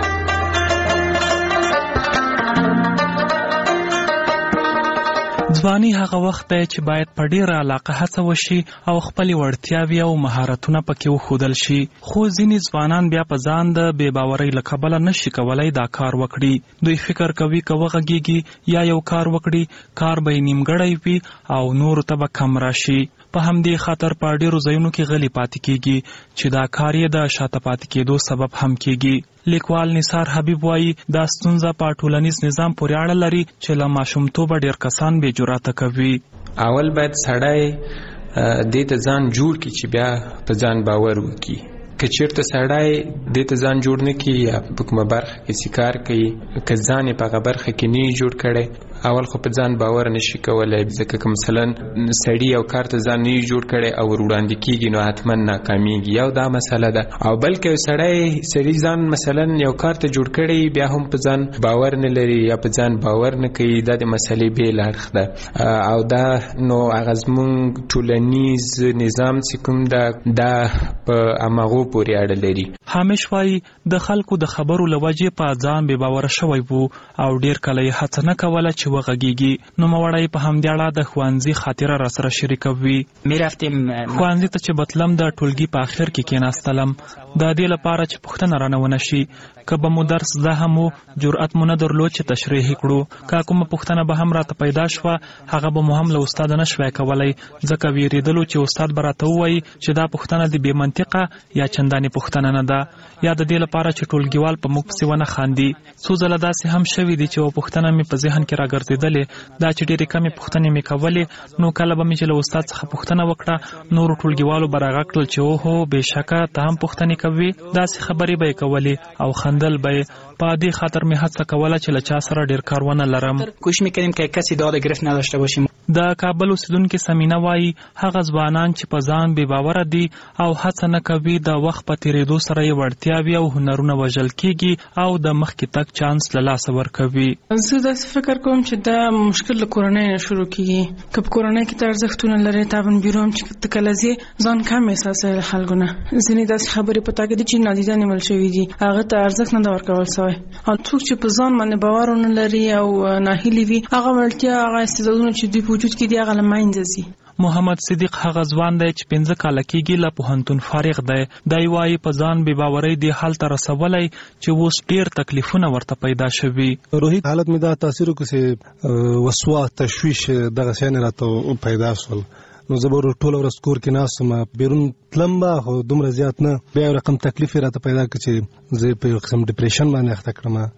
ځواني هغه وخت دی چې باید په ډیره علاقه هڅه وشي او خپلې وړتیاوې او مهارتونه پکې وښودل شي، خو ځینې ځوانان بیا په ځان د بې باورۍ له کبله نشي کولی دا کار وکړي. دوی فکر کوي که وغږیږي یا یو کار وکړي کار به یې نیمګړی وي او نورو ته به کم راشي. په همدې خاطر په ډیرو ځایونو کې غلی پاتې کیږي چې دا کار یې د شاته پاتې کېدو سبب هم کیږي. لیکوال نثار حبیب وایي دا ستونزه په ټولنیز نظام پورې اړه لري چې له ماشومتوبه ډیر کسان بې جرأته کوي. اول باید سړی دې ته ځان جوړ کړي چې بیا په ځان باور وکړي. که چیرته سړی دې ته ځان جوړ نه کړي یا په کومه برخه کې سکار کوي، که ځان یې په هغه برخه کې نه جوړ کړی، اول خو په ځان باور نشي کولی، ځکه که مثلا سړی یو کار ته ځان نه جوړ کړی او وړاندې کیږي نو حتما ناکامیږي. یو دا مسله ده. او بلکې سړی ځان مثلا یو کار ته جوړ کړی بیا هم په ځان باور نه لري یا په ځان باور نه کوي، دا د مسلې بېل اړخ ده. او دا نو هغه زموږ ټولنیز نظام چې کوم ده دا په هماغو پورې اړه لري. حامش وایي د خلکو د خبرو له وجې په ځان بې باوره شوی وو او ډیر کله یې هڅه نه کوله چې وغږیږي. نو مړی په همدې اړه د ښوونځي خاطره را سره شریکوي. ښوونځي ته چې بتلم د ټولګي په اخر کې کېناستلم د دې لپاره چې پوښتنه رانه ونه شي. که به مو درس زده هم و جرأت مو نه درلود چې تشریح کړو. که کومه پوښتنه به هم راته پیدا شوه هغه به مو هم له استاد نه شوی کولی، ځکه ویرېدلو چې استاد به راته ووایي چې دا پوښتنه د بې منطقه یا چندانې پوښتنه نه ده، یا د دې لپاره چې ټولګیوال په موږ پسې ونه خاندي. څو ځله داسې هم شوي دي چې یوه پوښتنه مې په ذهن کې راګرځېدلې دا چې ډېرې کمې پوښتنې مې کولې، نو کله به مې چې له استاد څخه پوښتنه وکړه نورو ټولګیوالو به راغږ کړل چې اوهو بېشکه ته هم پوښتنې کوې. داسې خبرې به یې کولې او خندل به یې. په دې خاطر مې هڅه کوله چې له چا سره ډېر کار ونه لرم. کوشش می‌کردیم که کسی داد گرفت نداشته باشیم. د کابل اوسیدونکي سمینا وایي هغه ځوانان چې په ځان بې باوره دي او هڅه نه کوي د وخت په تېرېدو سره یې وړتیاوې او هنرونه وژل کېږي او د مخکې تګ چانس له لاسه ورکوي. زه داسې فکر کوم چې دا مشکل له کورنۍ نه شروع کېږي. که په کورنۍ کې ته ارزښتونه لرې تابن بیروم چې ته کله ځې ځان کم احساسوې له خلکو نه. ځینې داسې خبرې په تا کې دي چې نادیده نیول شوي دي، هغه ته ارزښت نه ده ورکول سوی. او څوک چې په ځان باندې باور ونه لري او ناهیلي وي هغه وړتیا هغه استعدادونه چې دوی په وجود کې دي هغه له منځه ځي. محمد صدیق هغه ځوان دی چې 15 کاله کېږي له پوهنتون فارغ دی. دی وایي په ځان بې باورۍ دې حال ته رسولی چې اوس ډېر تکلیفونه ورته پیدا شوي. روحي حالت مې دا تاثیر وکړ چې وسواس تشویش دغه شیان راته پیدا شول. نو زه به ټوله ورځ کور کې ناست وم، بیرون تلم به خو دومره زیات نه. بیا یو رقم تکلیف یې راته پیدا کړ چې زه په یو قسم ډپریشن باندې اخته کړم.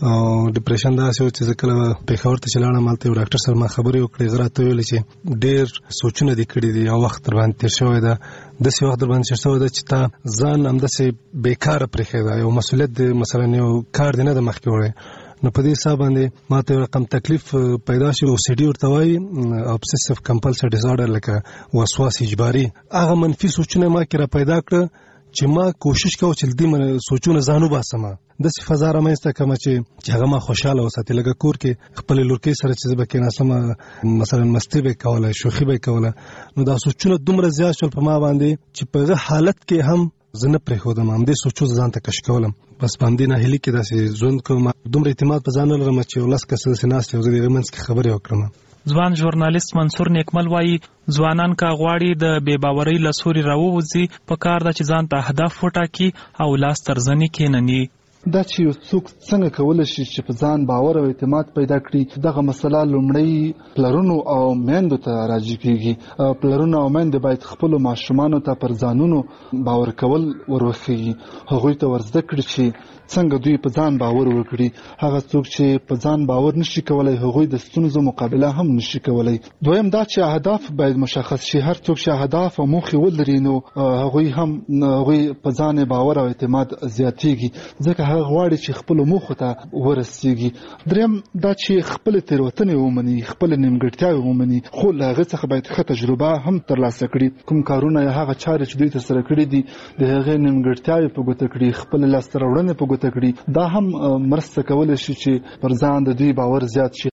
او ډپریشن داسې و چې زه کله پېښور ته چې لاړم هلته یو ډاکټر سره ما خبرې وکړې. هغه راته وویل چې ډېر سوچونه دې کړي دي او وخت در باندې تېر شوی ده، داسې وخت در باندې تېر شوی ده چې تا ځان همداسې بېکاره پرېښی ده، یو مسؤلیت دې مثلا یو کار دې نه ده مخکې وړی. نو په دې حساب باندې ما ته یو رقم تکلیف پیدا شي. OCD ورته وایي، obsessive compulsive disorder، لکه وسواس اجباري. هغه منفي سوچونه ما کې را پیدا کړه چې ما کوشش کوم چې دې سوچونه ځان وباسم، داسې فضا رامنځته کړم چې هغه ما خوشحاله وساتي. لکه کور کې خپلې لورکۍ سره چې زه به کېناستم مثلا مستي به یې کوله، شوخي به یې کوله، نو دا سوچونه دومره زیات شول په ما باندې چې په هغه حالت کې هم زه نه پرېښودم، همدې سوچو ځان ته کش کولم. بس په همدې ناهیلي کې داسې ژوند کوم. دومره اعتماد په ځان نه لرم چې 10 کسه داسې ناست یو زه د هغې منځ کې خبرې وکړم. ځوان ژورنالیست منصور نیکمل وایي ځوانان که غواړي د بې باورۍ له سوري راووځي په کار ده چې ځان ته اهداف وټاکي او لاس تر زنې کېنني. دا چې یو څوک څنګه کولی شي چې په ځان باور او اعتماد پیدا کړي، دغه مسله لومړی پلرونو او میندو ته راجع کېږي. پلرونه او میندې باید خپلو ماشومانو ته پر ځانونو باور کول ورښیي، هغوی ته ورزده کړي چې څنګه دوی په ځان باور وکړي. هغه څوک چې په ځان باور نشي کولای هغوی د ستونزو مقابله هم نشي کولای. دویم دا چې اهداف باید مشخص شي. هر څوک چې اهداف او موخې ولري نو هغوی په ځان باور او اعتماد زیاتېږي، ځکه هر هغه غواړي چې خپل موخو ته ورسیږي. دریم دا چې خپل تېروتنې ومني، خپل نیمګړتیاوې ومني، خو له هغې څخه باید ښه تجربه هم ترلاسه کړي. کوم کارونه یا هغه چارې چې دوی ترسره کړي دي د هغې نیمګړتیاوې په ګوته کړي، خپل لاسته راوړنې په ګوته کړي. دا هم مرسته کولی شي چې پر ځان د دوی باور زیات شي.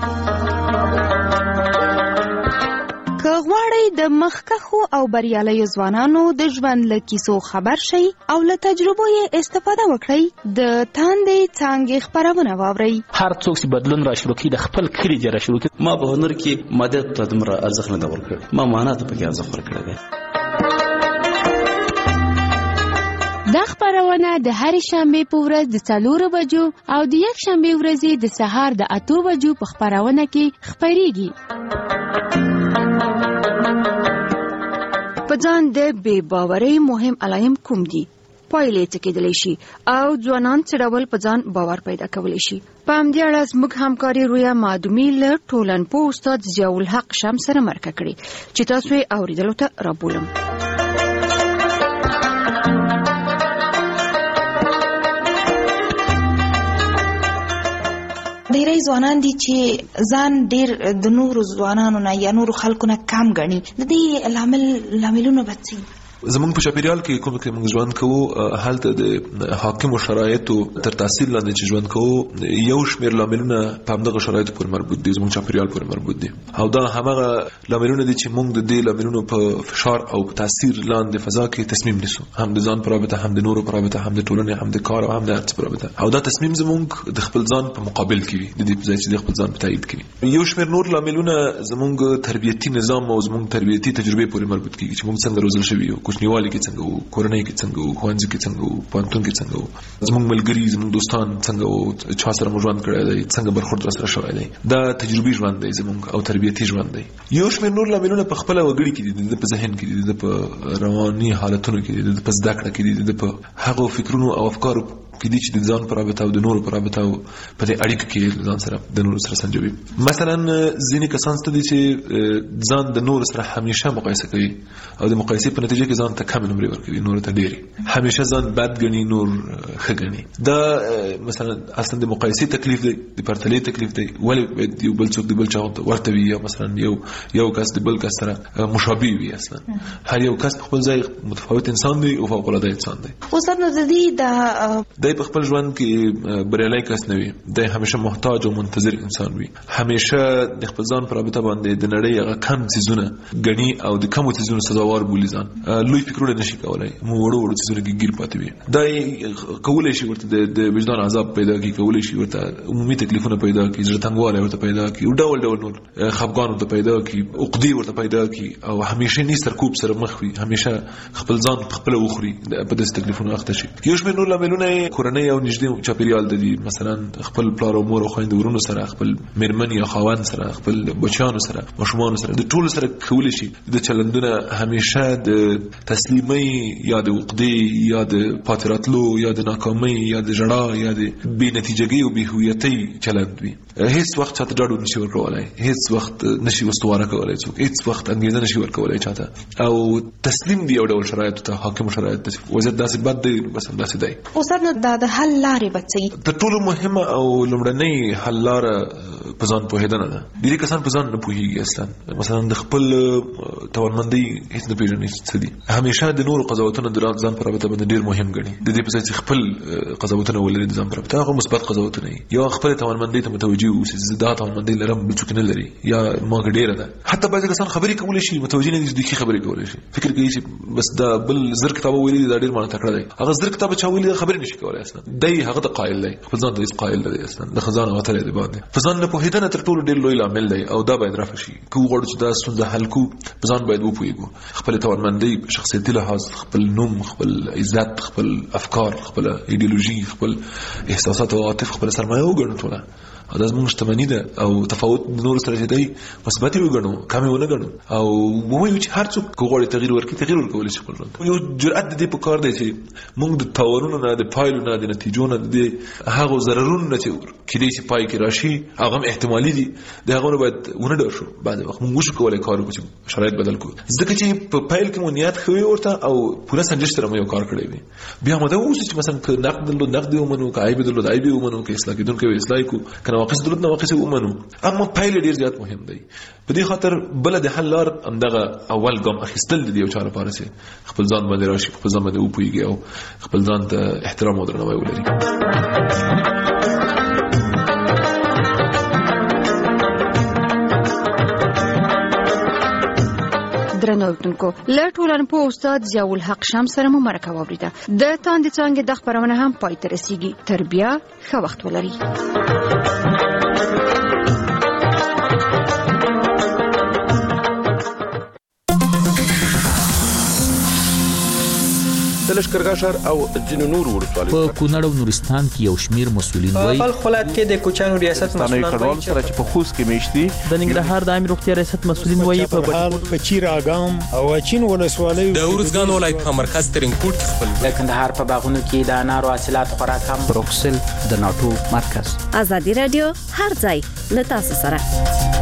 که غواړئ د مخکښو او بریالیو ځوانانو د ژوند له کیسو خبر شئ او له تجربو یې استفاده وکړئ، د تاندې څانګې خپرونه واورئ. هر څوک چې بدلون را شروع کړي د خپل کلي جره شروع کړي. ما په هنر کې مادیت ته دومره ارزښت نه دی ورکړی، ما معنا ته پکې ارزښت ورکړی دی. دا خپرونه د هرې شنبې په ورځ د 4 بجو او د یک شنبې ورځې د سهار د 8 بجو په خپرونه کې خپریږي. په ځان د بې باورۍ مهم علایم کوم دي؟ پایلې څه کېدلی شي او ځوانان څه ډول په ځان باور پیدا کولی شي؟ په همدې اړه زموږ همکاري رویا معدومي له ټولنپوه استاد ضیاءالحق شمس سره مرکه کړې چې تاسو یې اورېدلو ته رابولم. ډېری ځوانان دي چې ځان ډېر د نورو ځوانانو نه یا نورو خلکو نه کم ګڼي. د دې لاملونه به څه وي؟ زمونږ په چاپیریال کې کوم کې موږ ژوند کوو هلته د حاکمو شرایطو تر تاثیر لاندې چې ژوند کوو یو شمېر لاملونه په همدغه شرایطو پورې مربوط دي، زمونږ چاپیریال پورې مربوط دي او دا همغه لاملونه دي چې موږ د دې لاملونو په فشار او په تاثیر لاندې فضا کې تصمیم نیسو، هم د ځان په رابطه، هم د نورو په رابطه، هم د ټولنې، هم د کار او هم د هر څه په رابطه. او دا تصمیم زمونږ د خپل ځان په مقابل کې وي، د دې په ځای چې د خپل ځان په تایید کې وي. یو شمېر نور لاملونه زمونږ تربیتي نظام او زمونږ تربیتي تجربې پورې مربوط کیږي چې موږ څنګه روزل شوي یو، کوچنیوالي کې څنګه وو، کورنۍ کې څنګه وو، ښوونځي کې څنګه وو، پوهنتون کې څنګه وو، زموږ ملګري، زموږ دوستان څنګه وو، چا سره مو ژوند کړی دی، څنګه برخورد راسره شوی دی. دا تجربي ژوند دی زموږ او تربیتي ژوند دی. یو شمېر نور لاملونه په خپله وګړي کې دي، د په ذهن کې دي، د په رواني حالتونو کې دي، د په زده کړه کې دي، د په هغو فکرونو او افکارو کې دي چې د ځان په رابطه او د نورو په رابطه او په دې اړیکه کې ځان سره د نورو سره سنجوي. مثلا ځینې کسان ستاسو دي چې ځان د نورو سره همیشه مقایسه کوي او د مقایسې په نتیجه کې ځان ته کم نمرې ورکوي، نور ته ډېرې، همیشه ځان بد ګڼي، نور ښه ګڼي. دا مثلا اصلا د مقایسې تکلیف دی، د پرتلې تکلیف دی. ولې باید یو بل څوک د بل چا ورته وي، یا مثلا یو کس د بل کس سره مشابه وي؟ اصلا هر یو کس په خپل ځای متفاوت انسان دی او فوق العاده انسان دی. اوس نو د دې د په خپل ژوند کې بریالی کس نه وي، د همیشه محتاج او منتظر انسان وي، همیشه د خپل ځان په رابطه باندې د نړۍ هغه کم څیزونه ګڼي او د کمو څیزونو سزاوار بولي ځان. لوی فکرونه نشي کولای، وړو څیزونو کې ګیر پاتې وي. دا کولی شي ورته د وجدان عذاب پیدا کړي، کولی شي ورته عمومي تکلیفونه پیدا کړي، زړه تنګوالی ورته پیدا کړي، او ډول ډول نور خفګان ورته پیدا کړي، عقدې ورته پیدا کړي، او همیشه نه سرکوب سره مخ وي، همیشه خپل ځان په خپل وخوري، په داسې تکلیفونو اخته شي. یو شمېر نور لاملونه کورنۍ او نږدې چاپیریال د دي، مثلا خپل پلار او مور او خویندو ورونو سره، خپل میرمن یا خاوند سره، خپل بچیانو سره، ماشومانو سره، د ټولو سره کولی شي د چلندونه همیشه د تسلیمۍ یا د عقدې یا د پاتې راتلو یا د ناکامۍ یا د ژړا یا د بې نتیجګۍ او بې هویتۍ چلند وي. هیڅ وخت چاته ډاډ نشي ورکولی، هیڅ وخت نشي استواره کولی څوک، هیڅ وخت انګېزه نشي ورکولی چاته، او تسلیم دی یو ډول شرایطو ته، حاکمو شرایطو ته. وضعیت داسې بد دی، بس همداسې دی. استاد نو د حل لارې به څه وي؟ تر ټولو مهمه او لومړنۍ حل لاره په ځان پوهېدنه ده. ډېری کسان په ځان نه پوهېږي اصلا، مثلا د خپل توانمندۍ هېڅ نه پېژني څه دي، همیشه د نورو قضاوتونه د ځان په رابطه باندې ډېر مهم ګڼي، د دې په ځای چې خپل قضاوتونه ولري د ځان په رابطه، هغه مثبت قضاوتونه وي، یا خپل توانمندۍ ته متوجه اوسي، زه دا توانمندۍ لرم بل څوک نه لري، یا ما کې ډېره ده. حتی بعضې کسان خبرې کولی شي، متوجه نه دي چې دوی ښې خبرې کولی شي، فکر کوي چې بس دا بل زر کتابه ویلي دا ډېر معنی تکړه دی، هغه زر کتابه چا ویلي دا خبرې نشي کولی اصلا، دی هغه ته قایل دی، خپل ځان ته هېڅ قایل نه دی اصلا، د ځان غتلی دی باندې. په ځان نه پوهېدنه تر ټولو ډېر لوی لامل دی او دا باید رفع شي. که وغواړو چې دا ستونزه حل کړو، په ځان باید وپوهېږو، خپل توانمندۍ په شخصیتي لحاظ، خپل نوم، خپل عزت، خپل افکار، خپل ایډیولوژي، خپل احساسات او عواطف، خپل سرمایه وګڼو ټوله، او دا زموږ شتمني ده او تفاوت نور سره چې دی مثبت وګڼو کم ونه ګڼو او وایو چې هر څوک غواړي تغیر ورکړي تغیر ورکول شي خپل ژوند یو جرأت دې په کار دی چې موږ د تاوانونو نه د پایلو نه د نتیجو نه د هغه ضررونو نه چې کېدای شي پای کې راشي هغه احتمالي دي د هغه باید ونه ډار شو بعد وخت موږ شو کولای کار وکړو چې شرایط بدل کړو ځکه چې په پایل کې مو نیت خوي ورته او پوره سنجش سره مو یو کار کړی وي بیا مو دا اوس چې مثلا نقد ومنو عیب درلود عیب ومنو که اصلاح کیدونکو اصلاح کو کنه نواقص درلود نواقص ومنو اما پایل ډیر زیات مهم دی په دې خاطر بل د حل لار همدغه اول ګام اخیستل دی یو چاره پاره سي خپل ځان باندې راشي خپل ځان باندې وپويږي او خپل ځان ته احترام او درناوی ولري درنوتونکو لټولن په استاد ضیاء الحق شمس سره مو مرکه واوریده د تاندې څنګه د خبرونه هم پای ته رسیږي تر بیا ښه وخت ولري د لشکرګاه ښار او ځینو نورو ولسوالیو په کونړ او نورستان کې یو شمیر مسولین وایي په خپل کې د کوچانو ریاست مسولان وایي چې په خوست کې میشتي د ننګرهار د عامه روغتیا ریاست مسولین وایي په چیر اګام او چین ولسوالیو د ورزګان ولایت په مرکز ترنکوټ خپل د کندهار په باغونو کې د انارو حاصلات خوراک هم بروکسل د ناتو مرکز ازادي رادیو هر ځای له تاسو سره